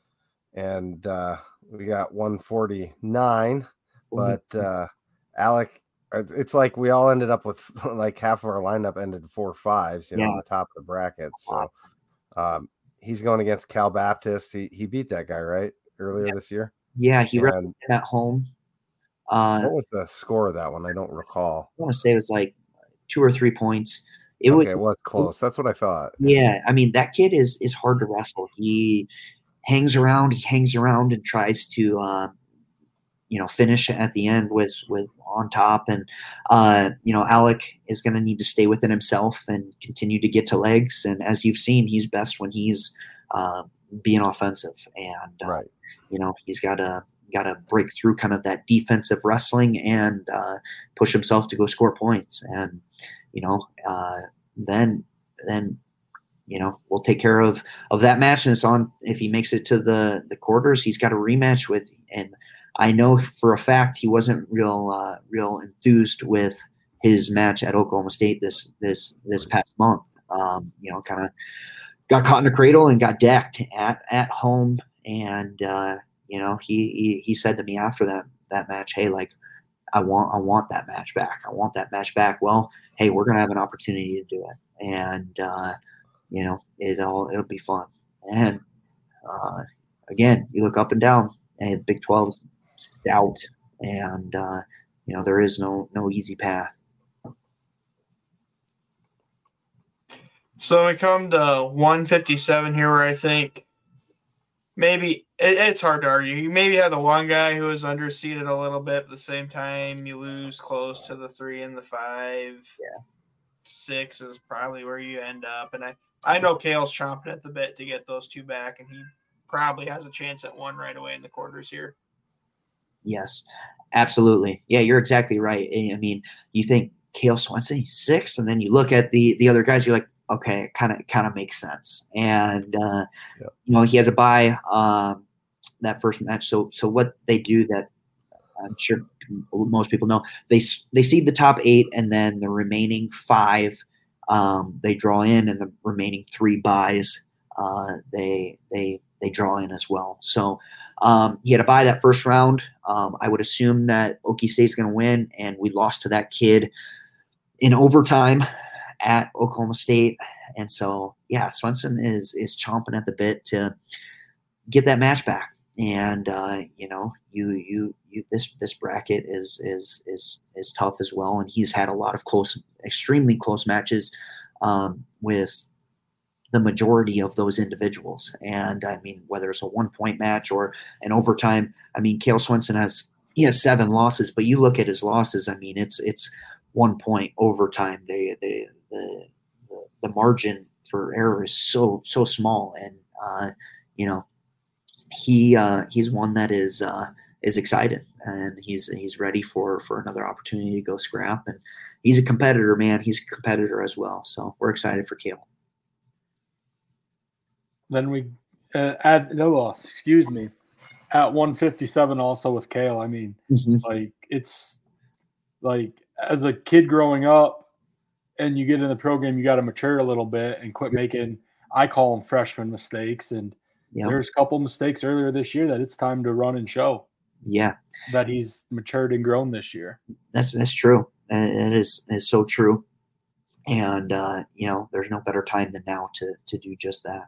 and uh, we got one forty-nine. But uh, Alec, it's like we all ended up with like half of our lineup ended four fives, you know,
Yeah.
on the top of the bracket. So um, he's going against Cal Baptist. He he beat that guy, right, earlier
Yeah.
this year.
Yeah, he
And
wrestled at home. Uh,
what was the score of that one? I don't recall.
I want to say it was like two or three points. It
Okay,
was,
it was close. That's what I thought.
yeah, I mean, that kid is is hard to wrestle. He hangs around, he hangs around and tries to uh, you know, finish at the end with with on top. And uh, you know, Alec is going to need to stay within himself and continue to get to legs. And as you've seen, he's best when he's uh, being offensive. And uh,
Right.
you know, he's got to got to break through kind of that defensive wrestling and uh, push himself to go score points. And you know, uh, then then. You know, we'll take care of of that match, and it's on. If he makes it to the the quarters, he's got a rematch with. And I know for a fact he wasn't real uh, real enthused with his match at Oklahoma State this this this past month. Um, you know, kind of got caught in the cradle and got decked at at home. And uh, you know, he, he he said to me after that that match, hey, like I want I want that match back. I want that match back. Well, hey, we're gonna have an opportunity to do it, and. Uh, You know, it'll it'll be fun. And uh, again, you look up and down, and Big twelve's stout, and uh, you know there is no no easy path.
So we come to one fifty-seven here, where I think maybe it, it's hard to argue. You maybe have the one guy who is underseeded a little bit, but at the same time, you lose close to the three and the five.
Yeah.
Six is probably where you end up, and I. I know Kale's chomping at the bit to get those two back, and he probably has a chance at one right away in the quarters here.
Yes, absolutely. Yeah, you're exactly right. I mean, you think Cale Swenson, he's six, and then you look at the the other guys, you're like, okay, it kind of kind of makes sense. And uh,
yeah.
you know, he has a bye um, that first match. So so what they do that I'm sure most people know, they they seed the top eight, and then the remaining five um, they draw in, and the remaining three buys uh, they they they draw in as well. So um, he had to buy that first round. Um, I would assume that Okie State's going to win, and we lost to that kid in overtime at Oklahoma State. And so, yeah, Swenson is is chomping at the bit to get that match back. And uh, you know, you you you this this bracket is is is is tough as well. And he's had a lot of close, extremely close matches um, with the majority of those individuals. And I mean, whether it's a one point match or an overtime, I mean, Cale Swenson has he has seven losses, but you look at his losses. I mean, it's it's one point overtime. They they the the, the margin for error is so so small, and uh, you know. He uh, he's one that is uh, is excited, and he's he's ready for, for another opportunity to go scrap, and he's a competitor, man. He's a competitor as well, so we're excited for Cale.
Then we uh, add no loss. Excuse me, at one fifty-seven also with Cale. I mean,
Mm-hmm.
like it's like as a kid growing up, and you get in the program, you got to mature a little bit and quit making. I call them freshman mistakes, and
Yep.
there's a couple mistakes earlier this year that it's time to run and show.
Yeah,
that he's matured and grown this year.
That's that's true. It is is so true. And uh, you know, there's no better time than now to to do just that.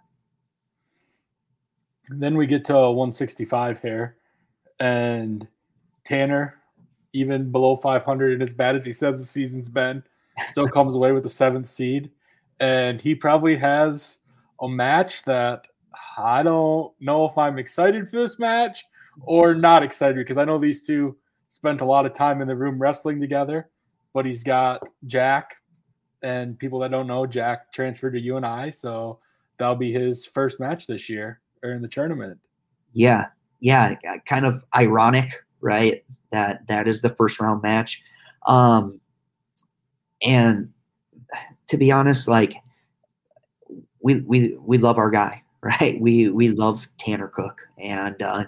And then we get to one sixty-five here, and Tanner, even below five hundred, and as bad as he says the season's been, still comes away with the seventh seed, and he probably has a match that I don't know if I'm excited for this match or not excited, because I know these two spent a lot of time in the room wrestling together, but he's got Jack, and people that don't know, Jack transferred to U N I, so that'll be his first match this year or in the tournament.
Yeah, yeah, kind of ironic, right? That that is the first round match. Um, and to be honest, like we we we love our guy. Right, we we love Tanner Cook, and uh,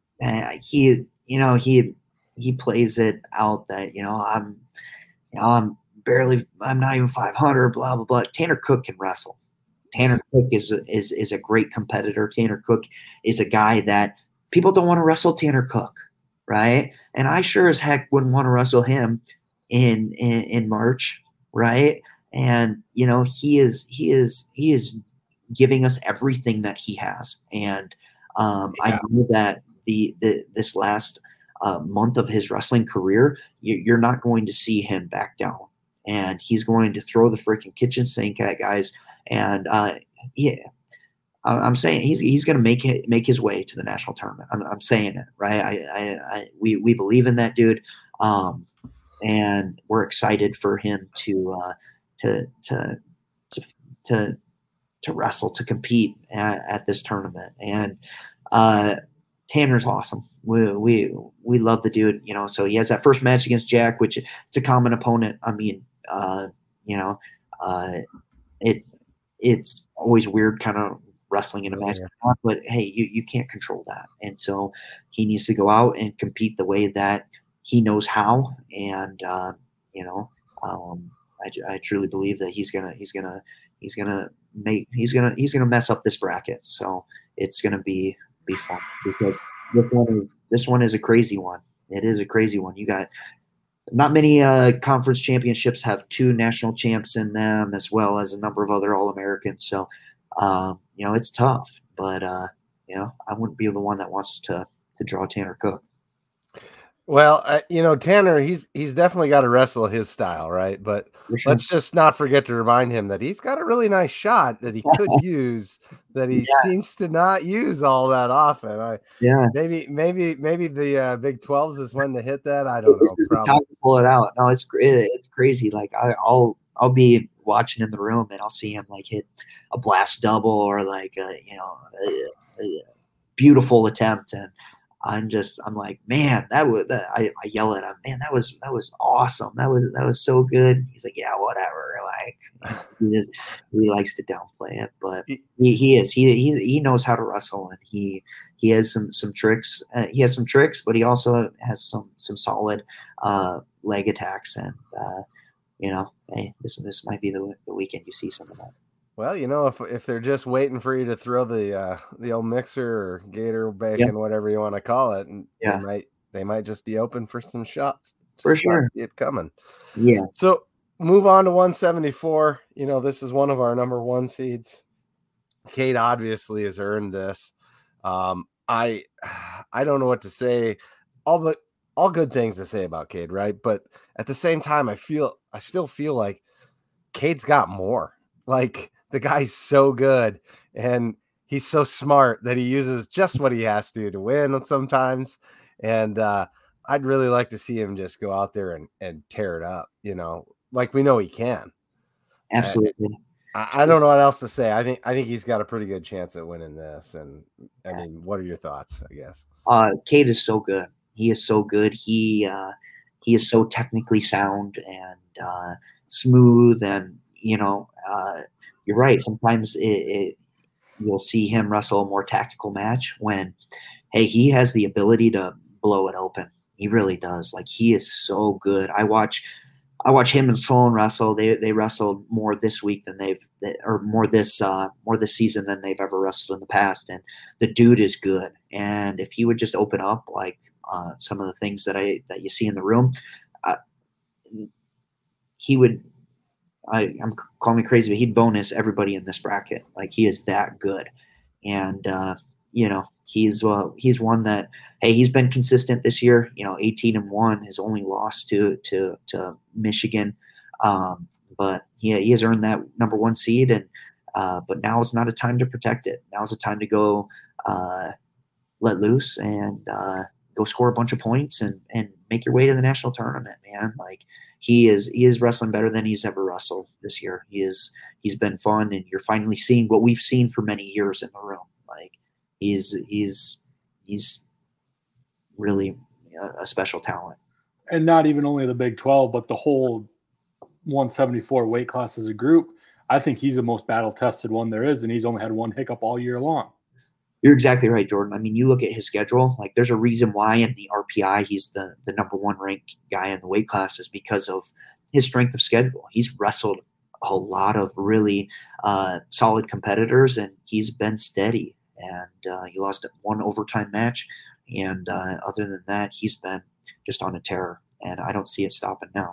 he, you know, he he plays it out that you know I'm, you know, I'm barely, I'm not even five hundred, blah blah blah. Tanner Cook can wrestle. Tanner Cook is is is a great competitor. Tanner Cook is a guy that people don't want to wrestle Tanner Cook, right? And I sure as heck wouldn't want to wrestle him in in, in March, right? And you know, he is he is he is. giving us everything that he has. And um, yeah. I know that the, the this last uh, month of his wrestling career, you, you're not going to see him back down. And he's going to throw the freaking kitchen sink at guys. And uh, yeah, I'm saying he's he's going to make it make his way to the national tournament. I'm, I'm saying it, right? I, I, I we we believe in that dude, um, and we're excited for him to uh, to to to to. to wrestle, to compete at, at this tournament. And uh, Tanner's awesome. We, we, we love the dude, you know, so he has that first match against Jack, which it's a common opponent. I mean, uh, you know, uh, it, it's always weird kind of wrestling in a match, yeah. but hey, you, you can't control that. And so he needs to go out and compete the way that he knows how. And, uh, you know, um, I, I truly believe that he's gonna, he's gonna, he's gonna make, he's gonna, he's gonna mess up this bracket. So it's gonna be, be fun, because this one is, this one is a crazy one. It is a crazy one. You got not many uh, conference championships have two national champs in them, as well as a number of other All-Americans. So, um, you know, it's tough, but uh, you know, I wouldn't be the one that wants to, to draw Tanner Cook.
Well, uh, you know, Tanner, he's he's definitely got to wrestle his style, right? But sure. Let's just not forget to remind him that he's got a really nice shot that he could use, that he yeah. seems to not use all that often. I,
yeah,
maybe maybe maybe the uh, Big twelves is when to hit that. I don't
this
know.
This is the time to pull it out. No, it's it's crazy. Like I, I'll I'll be watching in the room and I'll see him like hit a blast double or like a, you know a, a beautiful attempt, and I'm just, I'm like, man, that was, that, I, I yell at him, man, that was, that was awesome. That was, that was so good. He's like, yeah, whatever. Like, he just, he likes to downplay it, but he, he is, he, he, he knows how to wrestle, and he, he has some, some tricks. Uh, he has some tricks, but he also has some, some solid, uh, leg attacks. And, uh, you know, hey, this, this might be the, the weekend you see some of that.
Well, you know, if if they're just waiting for you to throw the uh, the old mixer or gator bacon, yep. whatever you want to call it, and yeah. they might they might just be open for some shots. Just
for sure,
see it coming.
Yeah.
So move on to one seventy-four. You know, this is one of our number one seeds. Cade obviously has earned this. Um, I I don't know what to say. All but all good things to say about Cade, right? But at the same time, I feel I still feel like Cade's got more. Like, the guy's so good, and he's so smart that he uses just what he has to to win sometimes. And uh, I'd really like to see him just go out there and, and tear it up, you know, like we know he can.
Absolutely.
I, I don't know what else to say. I think I think he's got a pretty good chance at winning this. And I mean, what are your thoughts, I guess?
Uh, Cade is so good. He is so good. He uh, he is so technically sound and uh, smooth, and you know. Uh, You're right. Sometimes it, it, you'll see him wrestle a more tactical match when, hey, he has the ability to blow it open. He really does. Like, he is so good. I watch, I watch him and Sloan wrestle. They they wrestled more this week than they've, or more this uh, more this season than they've ever wrestled in the past. And the dude is good. And if he would just open up like uh, some of the things that I that you see in the room, uh, he would. I, I'm calling me crazy, but he'd bonus everybody in this bracket. Like, he is that good. And, uh, you know, he's, uh, he's one that, hey, he's been consistent this year, you know, eighteen and one, his only loss to, to, to Michigan. Um, but yeah, he has earned that number one seed. And, uh, but now is not a time to protect it. Now is a time to go, uh, let loose and, uh, go score a bunch of points and, and make your way to the national tournament, man. Like, He is he is wrestling better than he's ever wrestled this year. He is he's been fun, and you're finally seeing what we've seen for many years in the room. Like, he's he's he's really a, a special talent.
And not even only the Big twelve, but the whole one seventy-four weight class as a group. I think he's the most battle tested one there is, and he's only had one hiccup all year long.
You're exactly right, Jordan. I mean, you look at his schedule, like, there's a reason why in the R P I he's the, the number one ranked guy in the weight class, is because of his strength of schedule. He's wrestled a lot of really uh, solid competitors, and he's been steady. And uh, he lost one overtime match. And uh, other than that, he's been just on a tear, and I don't see it stopping now.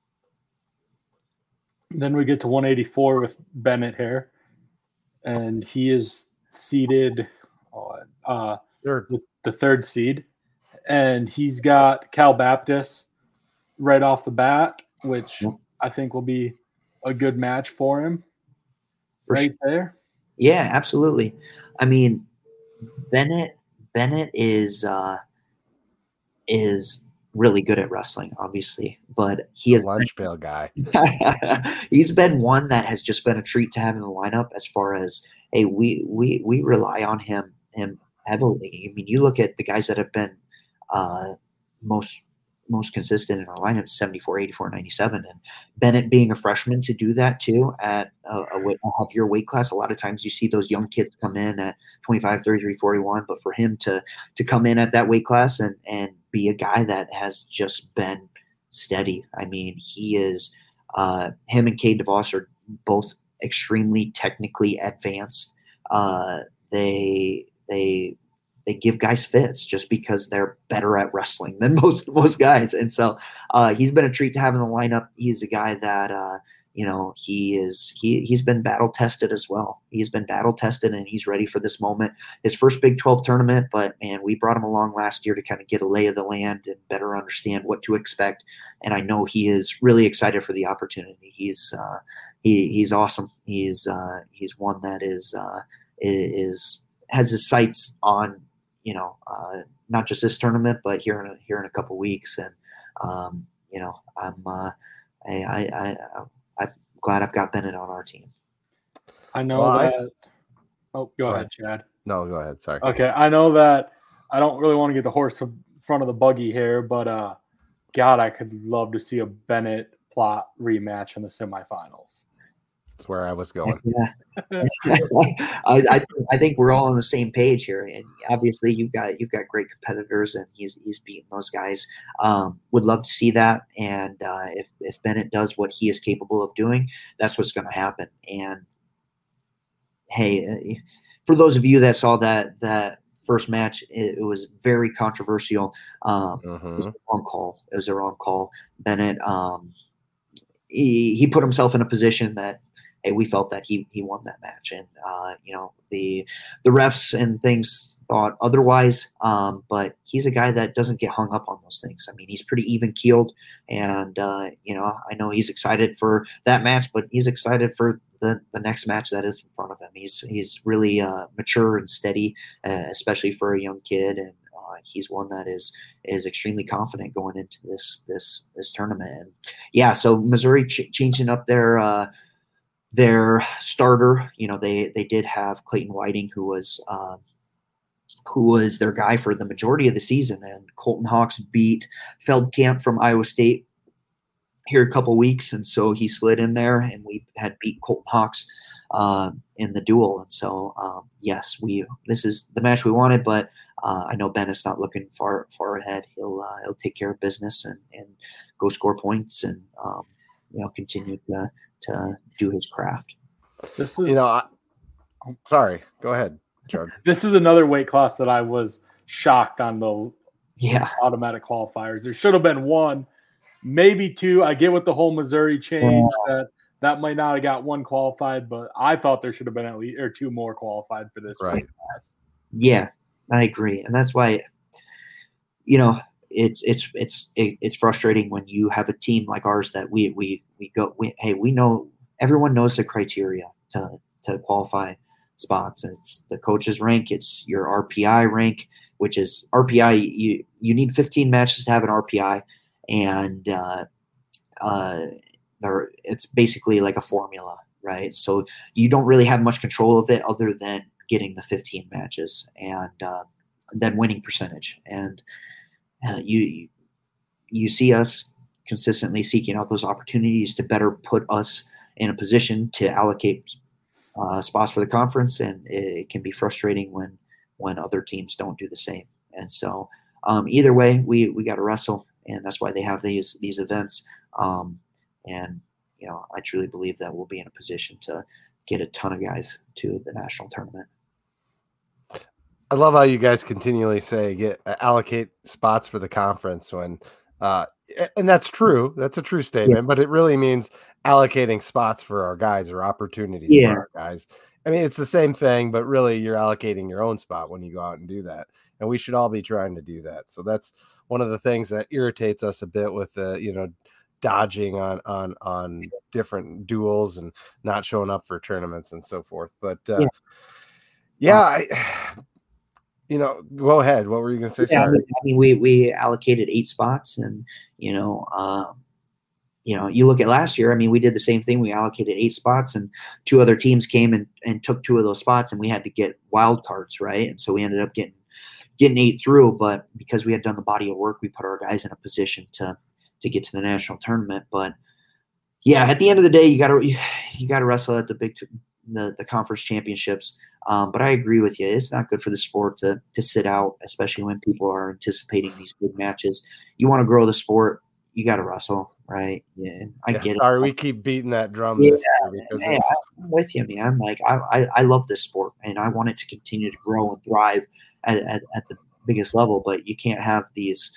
Then we get to one eighty-four with Bennett here, and he is seated – Uh,
third.
the third seed, and he's got Cal Baptist right off the bat, which I think will be a good match for him. For right sure. there.
Yeah, absolutely. I mean, Bennett Bennett is uh, is really good at wrestling, obviously, but he is
a lunch pail guy.
He's been one that has just been a treat to have in the lineup. As far as, hey, we we we rely on him. him heavily. I mean, you look at the guys that have been uh, most most consistent in our lineup, seventy-four, eighty-four, ninety-seven, and Bennett being a freshman to do that too at a, a, weight, a heavier weight class. A lot of times you see those young kids come in at twenty-five, thirty-three, forty-one, but for him to to come in at that weight class and and be a guy that has just been steady. I mean, he is uh, him and Cade DeVos are both extremely technically advanced. Uh, they They they give guys fits just because they're better at wrestling than most most guys, and so uh, he's been a treat to have in the lineup. He's a guy that uh, you know he is he he's been battle tested as well. He's been battle tested, and he's ready for this moment. His first Big twelve tournament, but man, we brought him along last year to kind of get a lay of the land and better understand what to expect. And I know he is really excited for the opportunity. He's uh, he he's awesome. He's uh, he's one that is uh, is. has his sights on, you know, uh, not just this tournament, but here in a, here in a couple weeks. And, um, you know, I'm, uh, I, I, I, I'm glad I've got Bennett on our team.
I know
well,
that.
I,
oh, go, go ahead, ahead, Chad.
No, go ahead. Sorry.
Okay. I know that I don't really want to get the horse in front of the buggy here, but uh, God, I could love to see a Bennett Plot rematch in the semifinals.
That's where I was going.
Yeah. I, I I think we're all on the same page here, and obviously you've got you've got great competitors, and he's he's beating those guys. Um, would love to see that, and uh, if if Bennett does what he is capable of doing, that's what's going to happen. And hey, uh, for those of you that saw that that first match, it, it was very controversial. Um,
Mm-hmm.
It was a wrong call. It was a wrong call. Bennett, um, he he put himself in a position that, hey, we felt that he he won that match, and uh, you know the the refs and things thought otherwise. Um, but he's a guy that doesn't get hung up on those things. I mean, he's pretty even keeled, and uh, you know I know he's excited for that match, but he's excited for the the next match that is in front of him. He's he's really uh, mature and steady, uh, especially for a young kid, and uh, he's one that is is extremely confident going into this this this tournament. And yeah, so Missouri ch- changing up their. Uh, Their starter, you know, they they did have Clayton Whiting, who was um, who was their guy for the majority of the season, and Colton Hawks beat Feldkamp from Iowa State here a couple weeks, and so he slid in there, and we had beat Colton Hawks uh, in the duel, and so um, yes, we this is the match we wanted, but uh, I know Bennett's not looking far far ahead. He'll uh, he'll take care of business and and go score points and um, you know continue to. to do his craft.
This is,
You know, I, sorry, go ahead, Jordan.
This is another weight class that I was shocked on the
Yeah.
automatic qualifiers. There should have been one, maybe two. I get with the whole Missouri change
Yeah.
that that might not have got one qualified, but I thought there should have been at least or two more qualified for this
Right.
weight class.
Yeah, I agree, and that's why, you know, it's it's it's it, it's frustrating when you have a team like ours that we we we go. We, hey, we know everyone knows the criteria to to qualify spots, and it's the coach's rank. It's your R P I rank, which is R P I. You you need fifteen matches to have an R P I, and uh, uh, there it's basically like a formula, right? So you don't really have much control of it other than getting the fifteen matches and uh, then winning percentage. And uh, you you see us consistently seeking out those opportunities to better put us in a position to allocate uh, spots for the conference, and it, it can be frustrating when when other teams don't do the same. And so um, either way, we we got to wrestle, and that's why they have these these events. Um, and you know, I truly believe that we'll be in a position to get a ton of guys to the national tournament.
I love how you guys continually say get allocate spots for the conference when, uh, and that's true. That's a true statement, yeah. But it really means allocating spots for our guys or opportunities
yeah.
for our guys. I mean, it's the same thing, but really you're allocating your own spot when you go out and do that. And we should all be trying to do that. So that's one of the things that irritates us a bit with the, you know, dodging on, on, on different duels and not showing up for tournaments and so forth. But, uh, yeah, yeah I, you know, go ahead. What were you going to say?
Yeah, I mean, I mean, we we allocated eight spots, and you know, um, you know, you look at last year. I mean, we did the same thing. We allocated eight spots, and two other teams came and, and took two of those spots, and we had to get wild cards, right? And so we ended up getting getting eight through. But because we had done the body of work, we put our guys in a position to to get to the national tournament. But yeah, at the end of the day, you got to you got to wrestle at the big the the conference championships. Um, but I agree with you. It's not good for the sport to to sit out, especially when people are anticipating these big matches. You want to grow the sport, you got to wrestle, right? Yeah, I
yeah,
get
sorry,
it.
Sorry, we keep beating that drum.
Yeah,
this year because
yeah, I'm with you, man. Like I, I, I love this sport, and I want it to continue to grow and thrive at, at, at the biggest level. But you can't have these.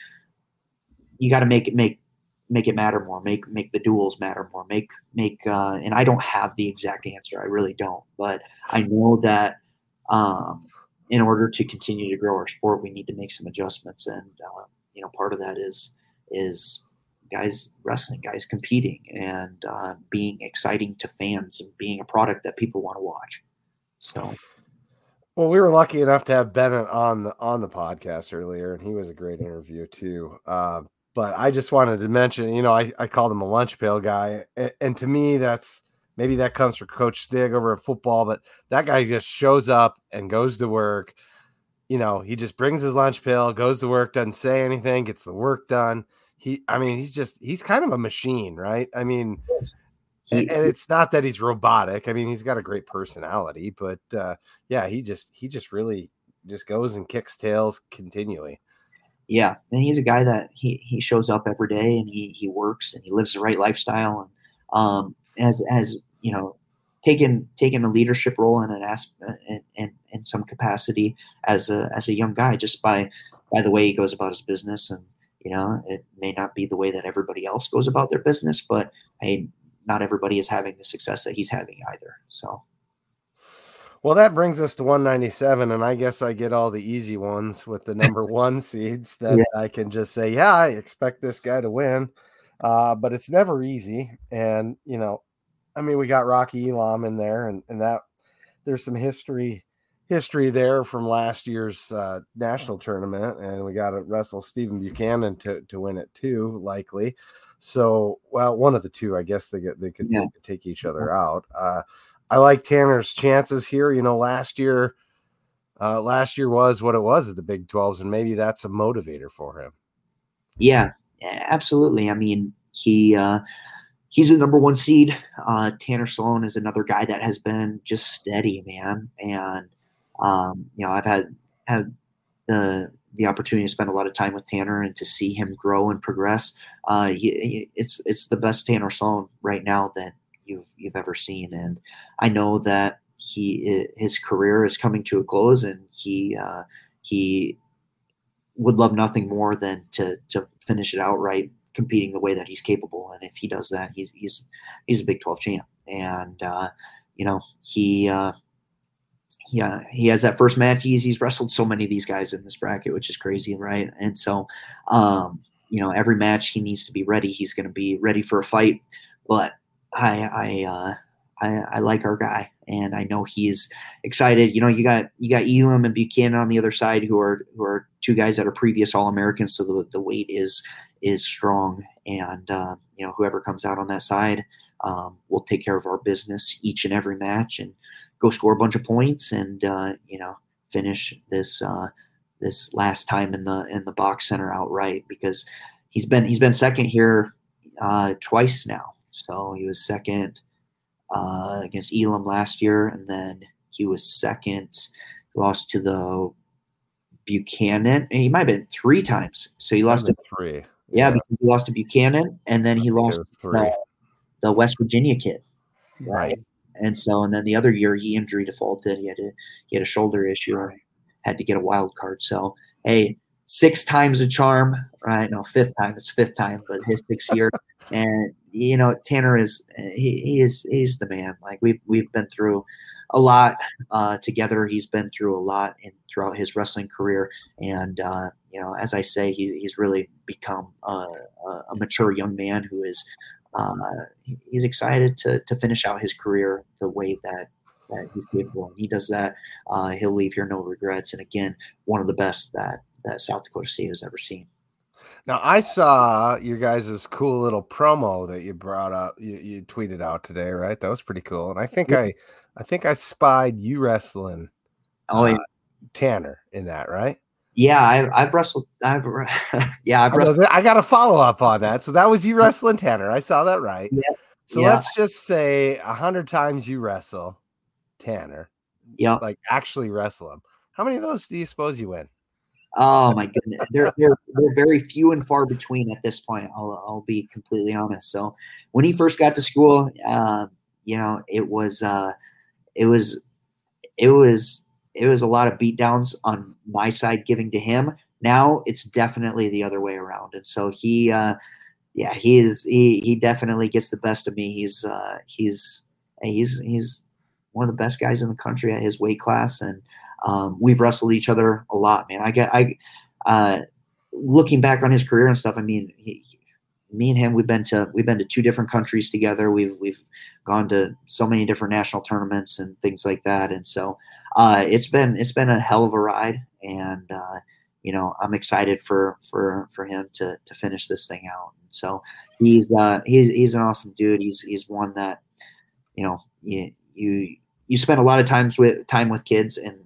You got to make it make. make it matter more, make make the duels matter more, make make uh, and I don't have the exact answer, I really don't, but I know that um, in order to continue to grow our sport, we need to make some adjustments, and uh, you know, part of that is is guys wrestling, guys competing, and uh, being exciting to fans and being a product that people want to watch. So.
Well, we were lucky enough to have Bennett on the on the podcast earlier, and he was a great interview too. Uh, But I just wanted to mention, you know, I, I called him a lunch pail guy. And, and to me, that's maybe that comes from Coach Stig over at football, but that guy just shows up and goes to work, you know, he just brings his lunch pail, goes to work, doesn't say anything, gets the work done. He, I mean, he's just, he's kind of a machine, right? I mean,
He,
and it's not that he's robotic. I mean, he's got a great personality, but uh, yeah, he just, he just really just goes and kicks tails continually.
Yeah, and he's a guy that he, he shows up every day and he, he works and he lives the right lifestyle and um as as you know taken taken a leadership role in an aspect in, in, in some capacity as a as a young guy just by by the way he goes about his business. And you know it may not be the way that everybody else goes about their business, but hey, not everybody is having the success that he's having either. So.
Well, that brings us to one ninety-seven, and I guess I get all the easy ones with the number one seeds that
Yeah.
I can just say, yeah, I expect this guy to win. Uh, but it's never easy. And, you know, I mean, we got Rocky Elam in there, and, and that there's some history history there from last year's uh, national tournament, and we got to wrestle Stephen Buchanan to, to win it too, likely. So, well, one of the two, I guess they get they could,
Yeah.
they could take each other out. Uh, I like Tanner's chances here. You know, last year, uh, last year was what it was at the Big twelves, and maybe that's a motivator for him.
Yeah, absolutely. I mean, he uh, he's the number one seed. Uh, Tanner Sloan is another guy that has been just steady, man. And um, you know, I've had had the the opportunity to spend a lot of time with Tanner and to see him grow and progress. Uh, he, he, it's it's the best Tanner Sloan right now that you've you've ever seen. And I know that he his career is coming to a close, and he uh, he would love nothing more than to to finish it outright, competing the way that he's capable. And if he does that, he's he's he's a Big twelve champ. And uh, you know he. Uh, Yeah, he has that first match. He's he's wrestled so many of these guys in this bracket, which is crazy, right? And so, um, you know, every match he needs to be ready. He's going to be ready for a fight. But I I, uh, I I like our guy, and I know he's excited. You know, you got you got Elam and Buchanan on the other side, who are who are two guys that are previous All-Americans, so the the weight is is strong, and uh, you know, whoever comes out on that side, um, will take care of our business each and every match, and go score a bunch of points, and uh, you know, finish this uh, this last time in the in the box center outright, because he's been he's been second here uh, twice now. So he was second uh, against Elam last year, and then he was second, lost to the Buchanan. And he might have been three times. So he lost to
three.
Yeah, yeah, because he lost to Buchanan, and then he lost
three.
Uh, the West Virginia kid.
Right. right.
And so, and then the other year he injury defaulted. He had a he had a shoulder issue, and had to get a wild card. So, hey, six times a charm, right? No, fifth time. It's fifth time, but his sixth year. And you know, Tanner is he, he is he's the man. Like we've we've been through a lot uh, together. He's been through a lot in throughout his wrestling career, and uh, you know, as I say, he, he's really become a, a mature young man who is. Uh, he's excited to to finish out his career the way that, that he's capable. And he does that. Uh, he'll leave here no regrets. And again, one of the best that, that South Dakota State has ever seen.
Now, I saw your guys' cool little promo that you brought up. You, you tweeted out today, right? That was pretty cool. And I think yeah. I, I think I spied you wrestling
oh, yeah.
uh, Tanner in that, right?
Yeah, I've, I've wrestled. I've yeah, I've wrestled.
I, I got a follow up on that. So that was you wrestling Tanner. I saw that right.
Yeah.
So
yeah.
let's just say a hundred times you wrestle Tanner.
Yeah,
like actually wrestle him. How many of those do you suppose you win?
Oh my goodness, they're they're they're very few and far between at this point. I'll I'll be completely honest. So when he first got to school, uh, you know, it was uh, it was it was. It was a lot of beatdowns on my side giving to him. Now it's definitely the other way around. And so he, uh, yeah, he is, he, he definitely gets the best of me. He's, uh, he's, he's, he's one of the best guys in the country at his weight class. And, um, we've wrestled each other a lot, man. I get, I, uh, looking back on his career and stuff, I mean, he, me and him, we've been to, we've been to two different countries together. We've, we've gone to so many different national tournaments and things like that. And so, Uh, it's been it's been a hell of a ride, and uh, you know, I'm excited for for for him to to finish this thing out. And so he's uh, he's he's an awesome dude. He's he's one that, you know, you you you spend a lot of times with time with kids, and and, and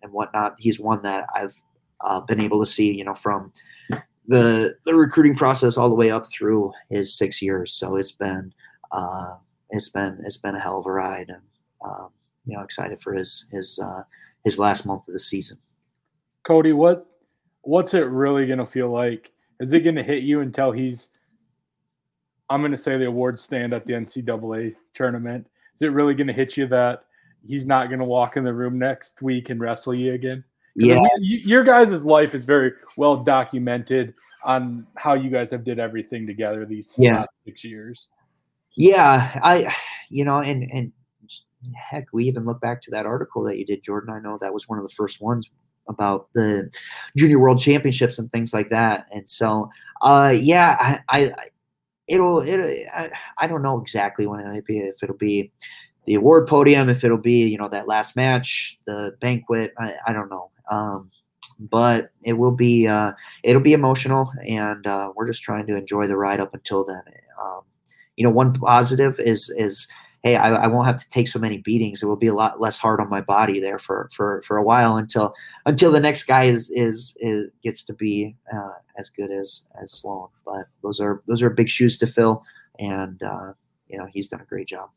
and whatnot. He's one that I've uh, been able to see, you know, from the the recruiting process all the way up through his six years. So it's been uh, it's been it's been a hell of a ride, and um, you know, excited for his his uh, his last month of the season.
Cody, what what's it really going to feel like? Is it going to hit you until he's, I'm going to say the awards stand at the N C double A tournament? Is it really going to hit you that he's not going to walk in the room next week and wrestle you again?
Yeah.
I mean, your guys' life is very well documented on how you guys have did everything together these
Yeah.
last six years.
Yeah, I, you know, and and heck, we even look back to that article that you did, Jordan. I know that was one of the first ones about the Junior World Championships and things like that. And so, uh, yeah, I, I it'll it I, I don't know exactly when it'll be, if it'll be the award podium, if it'll be, you know, that last match, the banquet. I, I don't know. Um, but it will be uh, it'll be emotional, and uh, we're just trying to enjoy the ride up until then. Um, you know, one positive is is hey, I, I won't have to take so many beatings. It will be a lot less hard on my body there for for, for a while until until the next guy is is, is gets to be uh, as good as as Sloan. But those are those are big shoes to fill, and uh, you know, he's done a great job.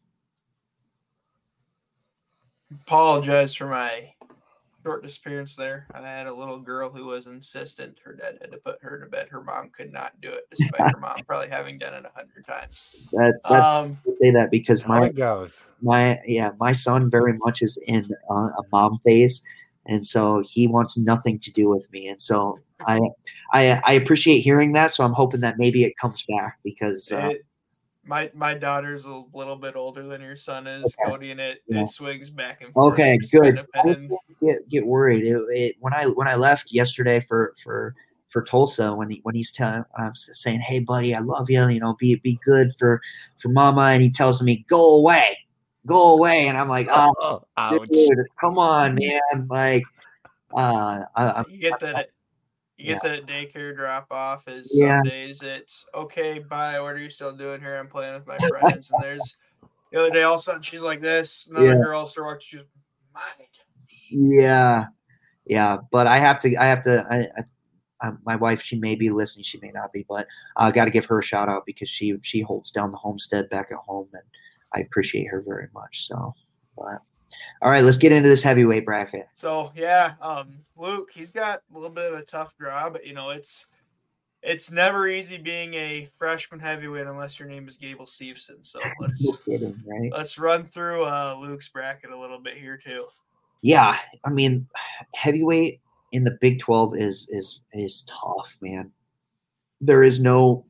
Apologize for my short disappearance there. I had a little girl who was insistent. Her dad had to put her to bed. Her mom could not do it, despite her mom probably having done it a hundred times.
That's, that's
Um,
I say that because
How
my
it goes.
my yeah my son very much is in uh, a mom phase, and so he wants nothing to do with me. And so I I I appreciate hearing that. So I'm hoping that maybe it comes back because uh,
it, my my daughter's a little bit older than your son is,
Okay.
Cody, and it,
Yeah.
it swings back and forth.
okay,
Just
good.
kind of
I
depending-
don't get get worried. It, it, when I when I left yesterday for for for Tulsa, when he when he's telling, I'm saying, "Hey, buddy, I love you. You know, be be good for for Mama," and he tells me, "Go away, go away," and I'm like, "Oh,
Oh, ouch.
dude, come on, man!" Like, uh, I, I'm
you get that you get
Yeah.
that daycare drop off is
Yeah.
some days it's okay, bye, what are you still doing here? I'm playing with my friends. And there's the other day all of a sudden she's like this, another
Yeah.
girl started watching, she's my
Yeah, yeah, but I have to. I have to. I, I, I my wife, she may be listening, she may not be, but I got to give her a shout out because she she holds down the homestead back at home, and I appreciate her very much. So, but all right, let's get into this heavyweight bracket.
So yeah, um, Luke, he's got a little bit of a tough draw, but you know, it's it's never easy being a freshman heavyweight unless your name is Gable Steveson. So let's
No kidding, right?
let's run through uh, Luke's bracket a little bit here too.
Yeah, I mean, heavyweight in the Big twelve is is is tough, man. There is no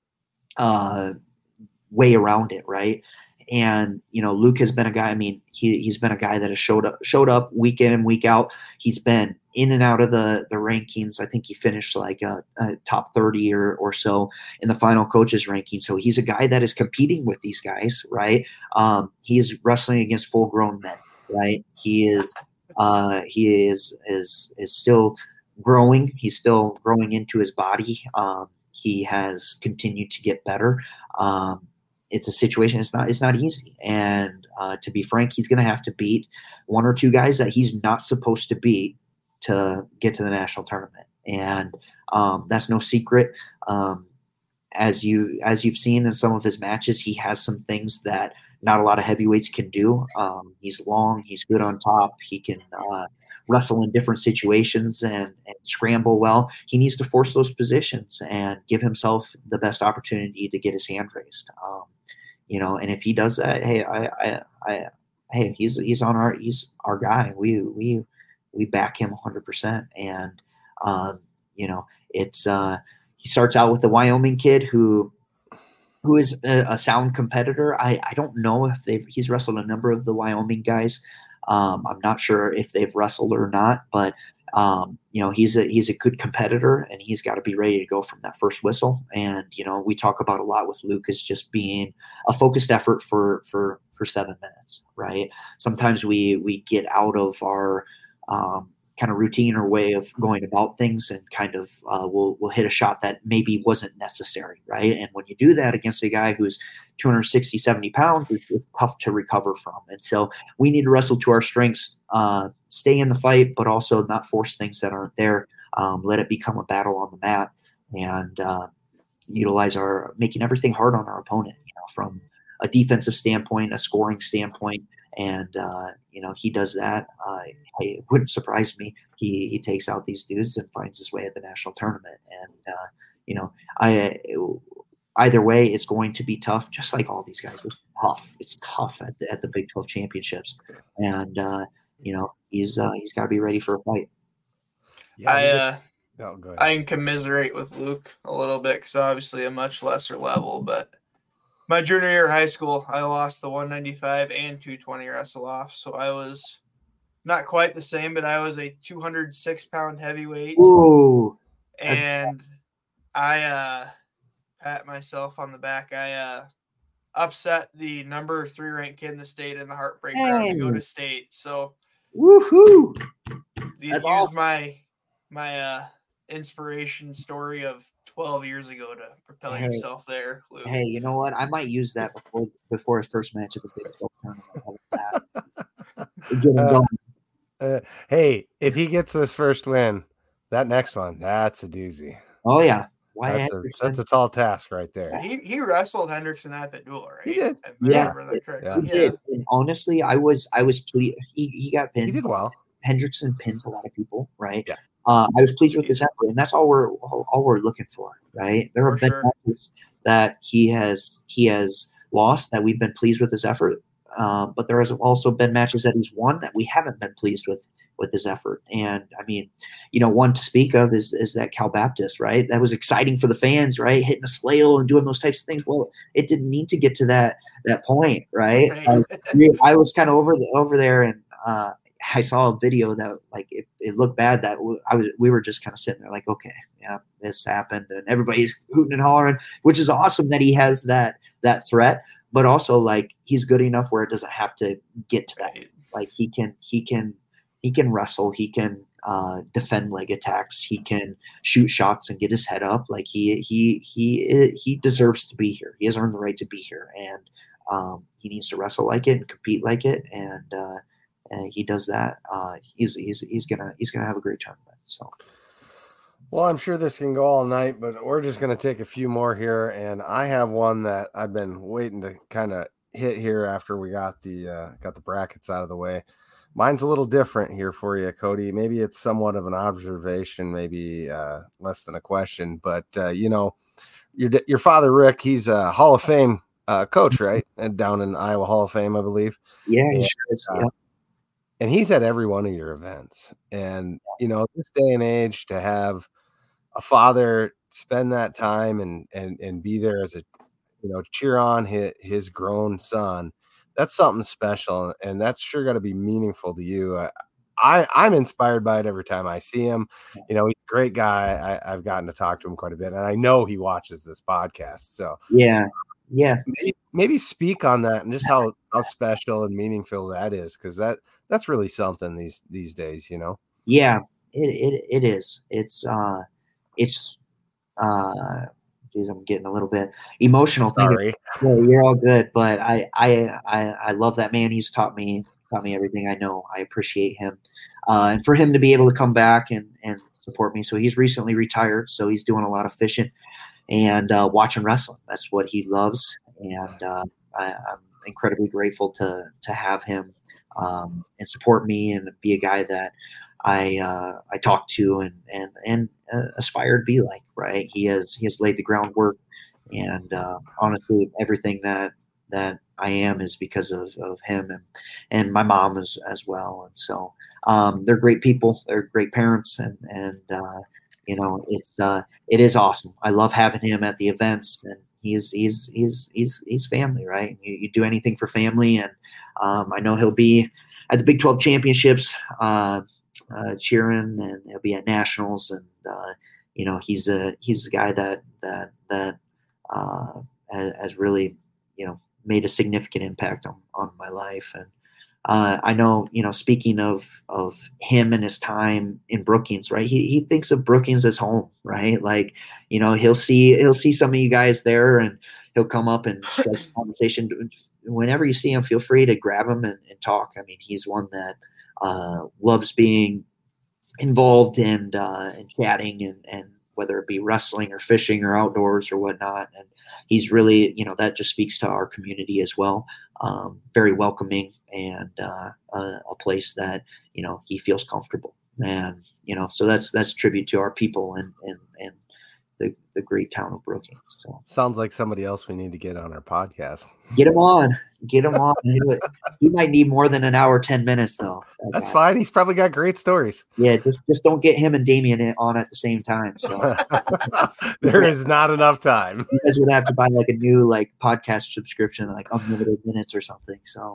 uh, way around it, right? And you know, Luke has been a guy. I mean, he he's been a guy that has showed up showed up week in and week out. He's been in and out of the the rankings. I think he finished like a, a top thirty or or so in the final coaches ranking. So he's a guy that is competing with these guys, right? Um, he is wrestling against full grown men, right? He is uh, he is is is still growing. He's still growing into his body. Um, he has continued to get better. Um, It's a situation. It's not. It's not easy. And uh, to be frank, he's going to have to beat one or two guys that he's not supposed to beat to get to the national tournament. And um, that's no secret. Um, as you as you've seen in some of his matches, he has some things that not a lot of heavyweights can do. Um, he's long. He's good on top. He can uh, wrestle in different situations and, and scramble well. He needs to force those positions and give himself the best opportunity to get his hand raised. Um, you know, and if he does that, hey, I, I, I, hey, he's he's on our he's our guy. We we we back him one hundred percent. And um, you know, it's uh, he starts out with the Wyoming kid who. who is a, a sound competitor. I, I don't know if they've he's wrestled a number of the Wyoming guys. Um, I'm not sure if they've wrestled or not, but um, you know, he's a he's a good competitor, and he's got to be ready to go from that first whistle. And you know, we talk about a lot with Lucas just being a focused effort for for for seven minutes, right? Sometimes we we get out of our um, kind of routine or way of going about things, and kind of uh, we'll we'll hit a shot that maybe wasn't necessary, right? And when you do that against a guy who's two sixty, seventy pounds, it's, it's tough to recover from. And so we need to wrestle to our strengths uh, stay in the fight, but also not force things that aren't there. Um, let it become a battle on the mat, and uh, utilize our making everything hard on our opponent, you know, from a defensive standpoint, a scoring standpoint. And, uh, you know, he does that. Uh, it wouldn't surprise me. He, he takes out these dudes and finds his way at the national tournament. And, uh, you know, I, either way, it's going to be tough, just like all these guys. It's tough. It's tough at the, at the Big twelve championships. And, uh, you know, he's, uh, he's got to be ready for a fight.
Yeah, I, uh,
oh, go ahead.
I can commiserate with Luke a little bit because obviously a much lesser level, but my junior year of high school, I lost the one ninety-five and two twenty wrestle off. So I was not quite the same, but I was a two hundred six pound heavyweight.
Ooh,
and I uh, pat myself on the back. I uh, upset the number three ranked kid in the state in the heartbreak
Hey.
round to go to state. So
woohoo!
Use
That's awesome.
my my uh, inspiration story of twelve years ago to propel
Hey.
yourself there, Luke.
Hey, you know what? I might use that before before his first match of the Big twelve tournament. How about that? Get him
Uh,
going.
Uh, hey, if he gets this first win, that next one, that's a doozy.
Oh yeah, why
That's a, that's a tall task right there.
He he wrestled Hendrickson at that duel, right?
He did.
If I
Yeah.
remember that correctly.
Yeah.
He
Yeah.
did. And honestly, I was I was pleased. He he got pinned.
He did well.
Hendrickson pins a lot of people, right?
Yeah.
Uh, I was pleased with his effort, and that's all we're all, all we're looking for, right? There
For
have been
sure.
matches that he has he has lost that we've been pleased with his effort, uh, but there has also been matches that he's won that we haven't been pleased with with his effort. And I mean, you know, one to speak of is is that Cal Baptist, right? That was exciting for the fans, right? Hitting a flail and doing those types of things. Well, it didn't need to get to that that point, right?
Right.
Uh, we- I was kind of over the, over there, and uh, I saw a video that like it, it looked bad. That w- I was we were just kind of sitting there like, okay, yeah, this happened, and everybody's hooting and hollering, which is awesome that he has that that threat, but also like he's good enough where it doesn't have to get to that.
Right.
Like he can he can he can wrestle, he can uh, defend leg attacks, he can shoot shots and get his head up. Like he he he he deserves to be here. He has earned the right to be here, and um, he needs to wrestle like it and compete like it, and. Uh, And he does that. Uh, he's he's he's gonna he's gonna have a great tournament. So,
Well, I'm sure this can go all night, but we're just going to take a few more here, and I have one that I've been waiting to kind of hit here after we got the uh, got the brackets out of the way. Mine's a little different here for you, Cody. Maybe it's somewhat of an observation, maybe uh, less than a question, but uh, you know, your your father Rick, he's a Hall of Fame uh, coach, right? And down in Iowa Hall of Fame, I believe.
yeah, he
Yeah.
sure is.
Uh,
Yeah.
and he's at every one of your events. And, you know, this day and age to have a father spend that time and, and, and be there as a, you know, cheer on his, his grown son, that's something special. And that's sure got to be meaningful to you. I, I, I'm inspired by it every time I see him. You know, he's a great guy. I, I've gotten to talk to him quite a bit, and I know he watches this podcast. So
Yeah. Yeah.
maybe, maybe speak on that and just how, how special and meaningful that is. Cause that, that's really something these, these days, you know?
Yeah. It it it is. It's uh, it's uh, geez, I'm getting a little bit emotional. thinking-
Sorry.
Yeah, you're all good, but I I I I love that man. He's taught me taught me everything I know. I appreciate him, uh, and for him to be able to come back and and support me. So he's recently retired, so he's doing a lot of fishing and uh, watching wrestling. That's what he loves, and uh, I, I'm incredibly grateful to to have him um, and support me and be a guy that I uh, I talk to and and and uh, aspire to be like. Right? He has he has laid the groundwork, and uh, honestly, everything that that I am is because of, of him and and my mom as as well. And so um, they're great people. They're great parents, and and uh, you know it's uh, it is awesome. I love having him at the events, and he's he's he's he's he's family, right? You, you do anything for family, and um, I know he'll be at the Big twelve championships uh, uh, cheering, and he'll be at nationals, and uh, you know he's a he's a guy that that that uh, has, has really you know made a significant impact on, on my life. And uh, I know, you know, speaking of of him and his time in Brookings, right? He he thinks of Brookings as home, right? Like, you know, he'll see he'll see some of you guys there, and he'll come up and start a conversation. Whenever you see him, feel free to grab him and, and talk. I mean, he's one that uh, loves being involved and uh, and chatting and and whether it be wrestling or fishing or outdoors or whatnot. And he's really, you know, that just speaks to our community as well. Um, very welcoming and uh, a, a place that, you know, he feels comfortable. And, you know, so that's, that's tribute to our people and, and, and the, the great town of Brookings. So
sounds like somebody else we need to get on our podcast.
Get him on, get him on. He might need more than an hour, ten minutes though.
That that's guy. Fine. He's probably got great stories.
Yeah. Just, just don't get him and Damien on at the same time. So
there is not enough time.
You guys would have to buy like a new, like podcast subscription, like unlimited minutes or something. So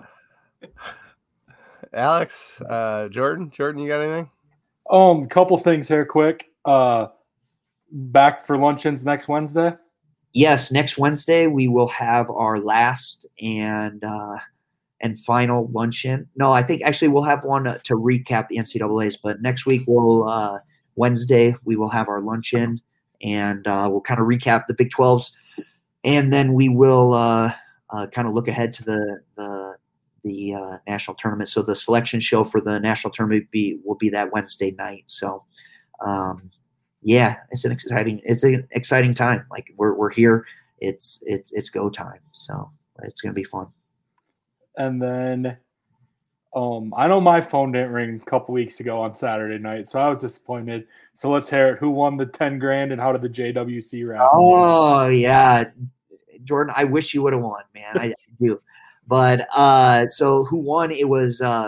Alex, uh, Jordan, Jordan, you got anything?
Um, couple things here quick. Uh, back for luncheons next Wednesday.
Yes, next Wednesday we will have our last and uh, and final luncheon. No, I think actually we'll have one to, to recap the N C double A's. But next week we'll uh, Wednesday we will have our luncheon and uh, we'll kind of recap the Big twelves, and then we will uh, uh, kind of look ahead to the the the uh, national tournament. So the selection show for the national tournament will be, will be that Wednesday night. So. Um, Yeah, it's an exciting it's an exciting time. Like we're we're here. It's it's it's go time. So it's gonna be fun.
And then um I know my phone didn't ring a couple weeks ago on Saturday night, so I was disappointed. So let's hear it. Who won the ten grand and how did the J W C wrap?
Oh yeah. Jordan, I wish you would have won, man. I do. But uh so who won? It was uh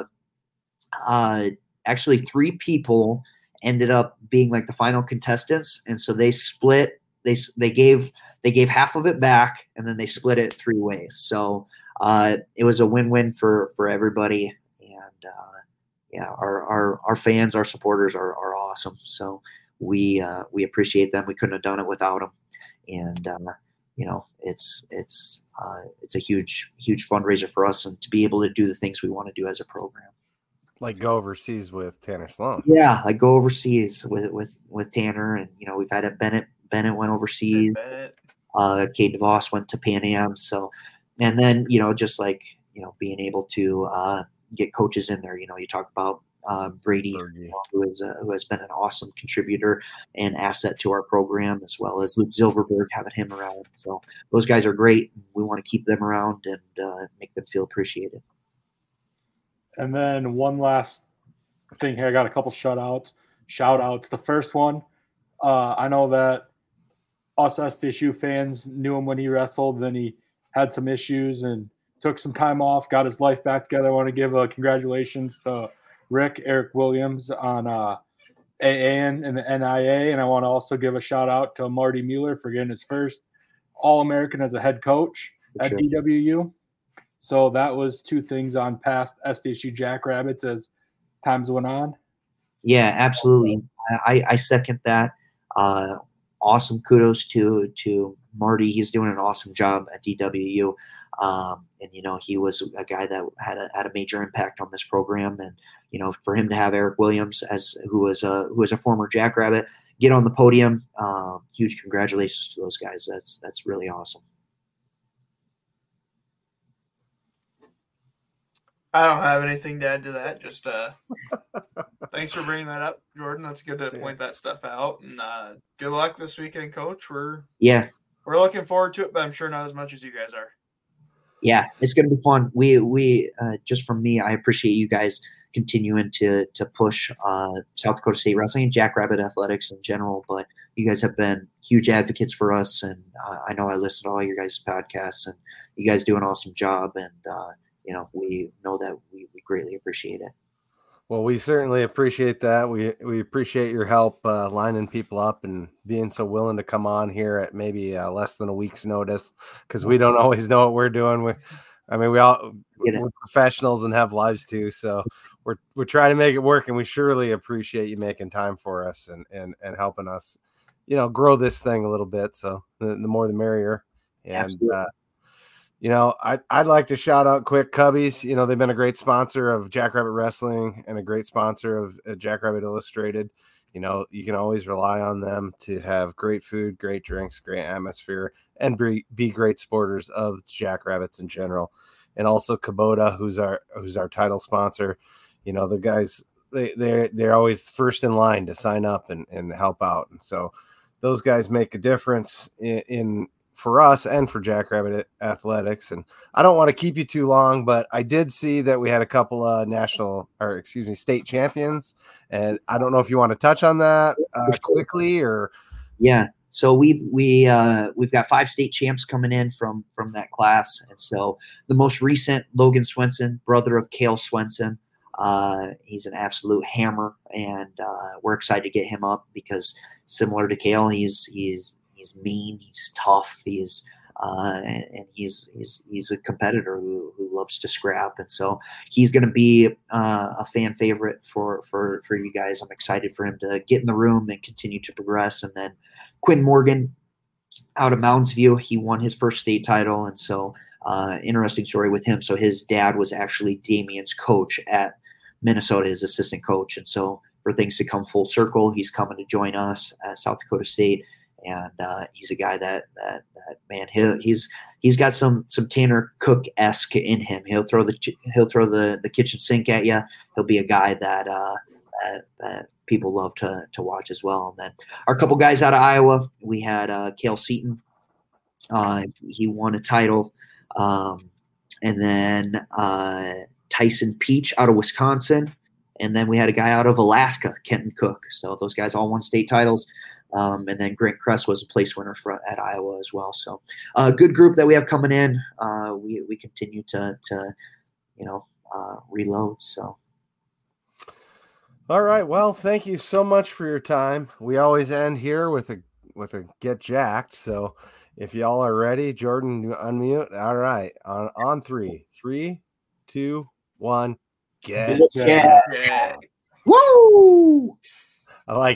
uh actually three people ended up being like the final contestants, and so they split. They they gave they gave half of it back, and then they split it three ways. So uh, it was a win-win for for everybody, and uh, yeah, our, our our fans, our supporters are are awesome. So we uh, we appreciate them. We couldn't have done it without them, and uh, you know it's it's uh, it's a huge huge fundraiser for us, and to be able to do the things we want to do as a program.
Like go overseas with Tanner Sloan.
Yeah, like go overseas with with with Tanner, and you know we've had it. Bennett Bennett went overseas.
Bennett.
Uh, Cade DeVos went to Pan Am. So, and then you know just like you know being able to uh, get coaches in there. You know you talk about uh, Brady,
Bergie.
who is uh, who has been an awesome contributor and asset to our program, as well as Luke Zilverberg, having him around. So those guys are great. We want to keep them around and uh, make them feel appreciated.
And then one last thing here. I got a couple shout outs. Shout outs. The first one, uh, I know that us S D S U fans knew him when he wrestled. Then he had some issues and took some time off, got his life back together. I want to give uh, congratulations to Rick, Eric Williams on uh, A A N and the N I A. And I want to also give a shout out to Marty Mueller for getting his first All-American as a head coach at
Sure.
D W U. So that was two things on past S D S U Jackrabbits as times went on.
Yeah, absolutely. I, I second that. Uh, awesome kudos to to Marty. He's doing an awesome job at D W U. Um, and, you know, he was a guy that had a, had a major impact on this program. And, you know, for him to have Eric Williams, as who was a, who was a former Jackrabbit, get on the podium, uh, huge congratulations to those guys. That's that's really awesome.
I don't have anything to add to that. Just uh, thanks for bringing that up, Jordan. That's good to point that stuff out. And uh, good luck this weekend, Coach. We're
Yeah,
we're looking forward to it, but I'm sure not as much as you guys are.
yeah, it's going to be fun. We we uh, just from me, I appreciate you guys continuing to to push uh, South Dakota State wrestling and Jackrabbit athletics in general. But you guys have been huge advocates for us, and uh, I know I listen to all your guys' podcasts, and you guys do an awesome job. And uh, you know, we know that we, we greatly appreciate it.
Well, we certainly appreciate that. We we appreciate your help uh, lining people up and being so willing to come on here at maybe uh, less than a week's notice, because we don't always know what we're doing. We, I mean, we all we're professionals and have lives too, so we're we're trying to make it work. And we surely appreciate you making time for us and and and helping us, you know, grow this thing a little bit. So the, the more the merrier. And uh, you know, I'd, I'd like to shout out quick Cubbies. You know, they've been a great sponsor of Jackrabbit Wrestling and a great sponsor of uh, Jackrabbit Illustrated. You know, you can always rely on them to have great food, great drinks, great atmosphere, and be, be great supporters of Jackrabbits in general. And also Kubota, who's our who's our title sponsor. you know, the guys, they, they're, they're always first in line to sign up and, and help out. And so those guys make a difference in, in for us and for Jackrabbit Athletics. And I don't want to keep you too long, but I did see that we had a couple of national or excuse me, state champions. And I don't know if you want to touch on that uh, quickly or.
Yeah. So we've, we, uh, we've got five state champs coming in from, from that class. And so the most recent, Logan Swenson, brother of Cale Swenson. Uh, he's an absolute hammer, and uh, we're excited to get him up because similar to Cale, he's, he's, He's mean. He's tough. He's uh, and, and he's he's he's a competitor who, who loves to scrap. And so he's going to be uh, a fan favorite for for for you guys. I'm excited for him to get in the room and continue to progress. And then Quinn Morgan, out of Mounds View, he won his first state title. And so uh, interesting story with him. So his dad was actually Damien's coach at Minnesota, his assistant coach. And so for things to come full circle, he's coming to join us at South Dakota State. And uh, he's a guy that that, that man, he, he's he's got some some Tanner Cook-esque in him. He'll throw the he'll throw the, the kitchen sink at you. He'll be a guy that uh, that, that people love to to watch as well. And then our couple guys out of Iowa, we had uh, Cale Seaton. Uh, he won a title, um, and then uh, Tyson Peach out of Wisconsin, and then we had a guy out of Alaska, Kenton Cook. So those guys all won state titles. Um, and then Grant Kress was a place winner for, at Iowa as well. So a uh, good group that we have coming in. Uh, we we continue to to you know uh, reload. So.
All right. Well, thank you so much for your time. We always end here with a with a get jacked. So if y'all are ready, Jordan, unmute. All right. On on three, three, two, one. Get,
get jacked.
jacked.
Woo!
I like.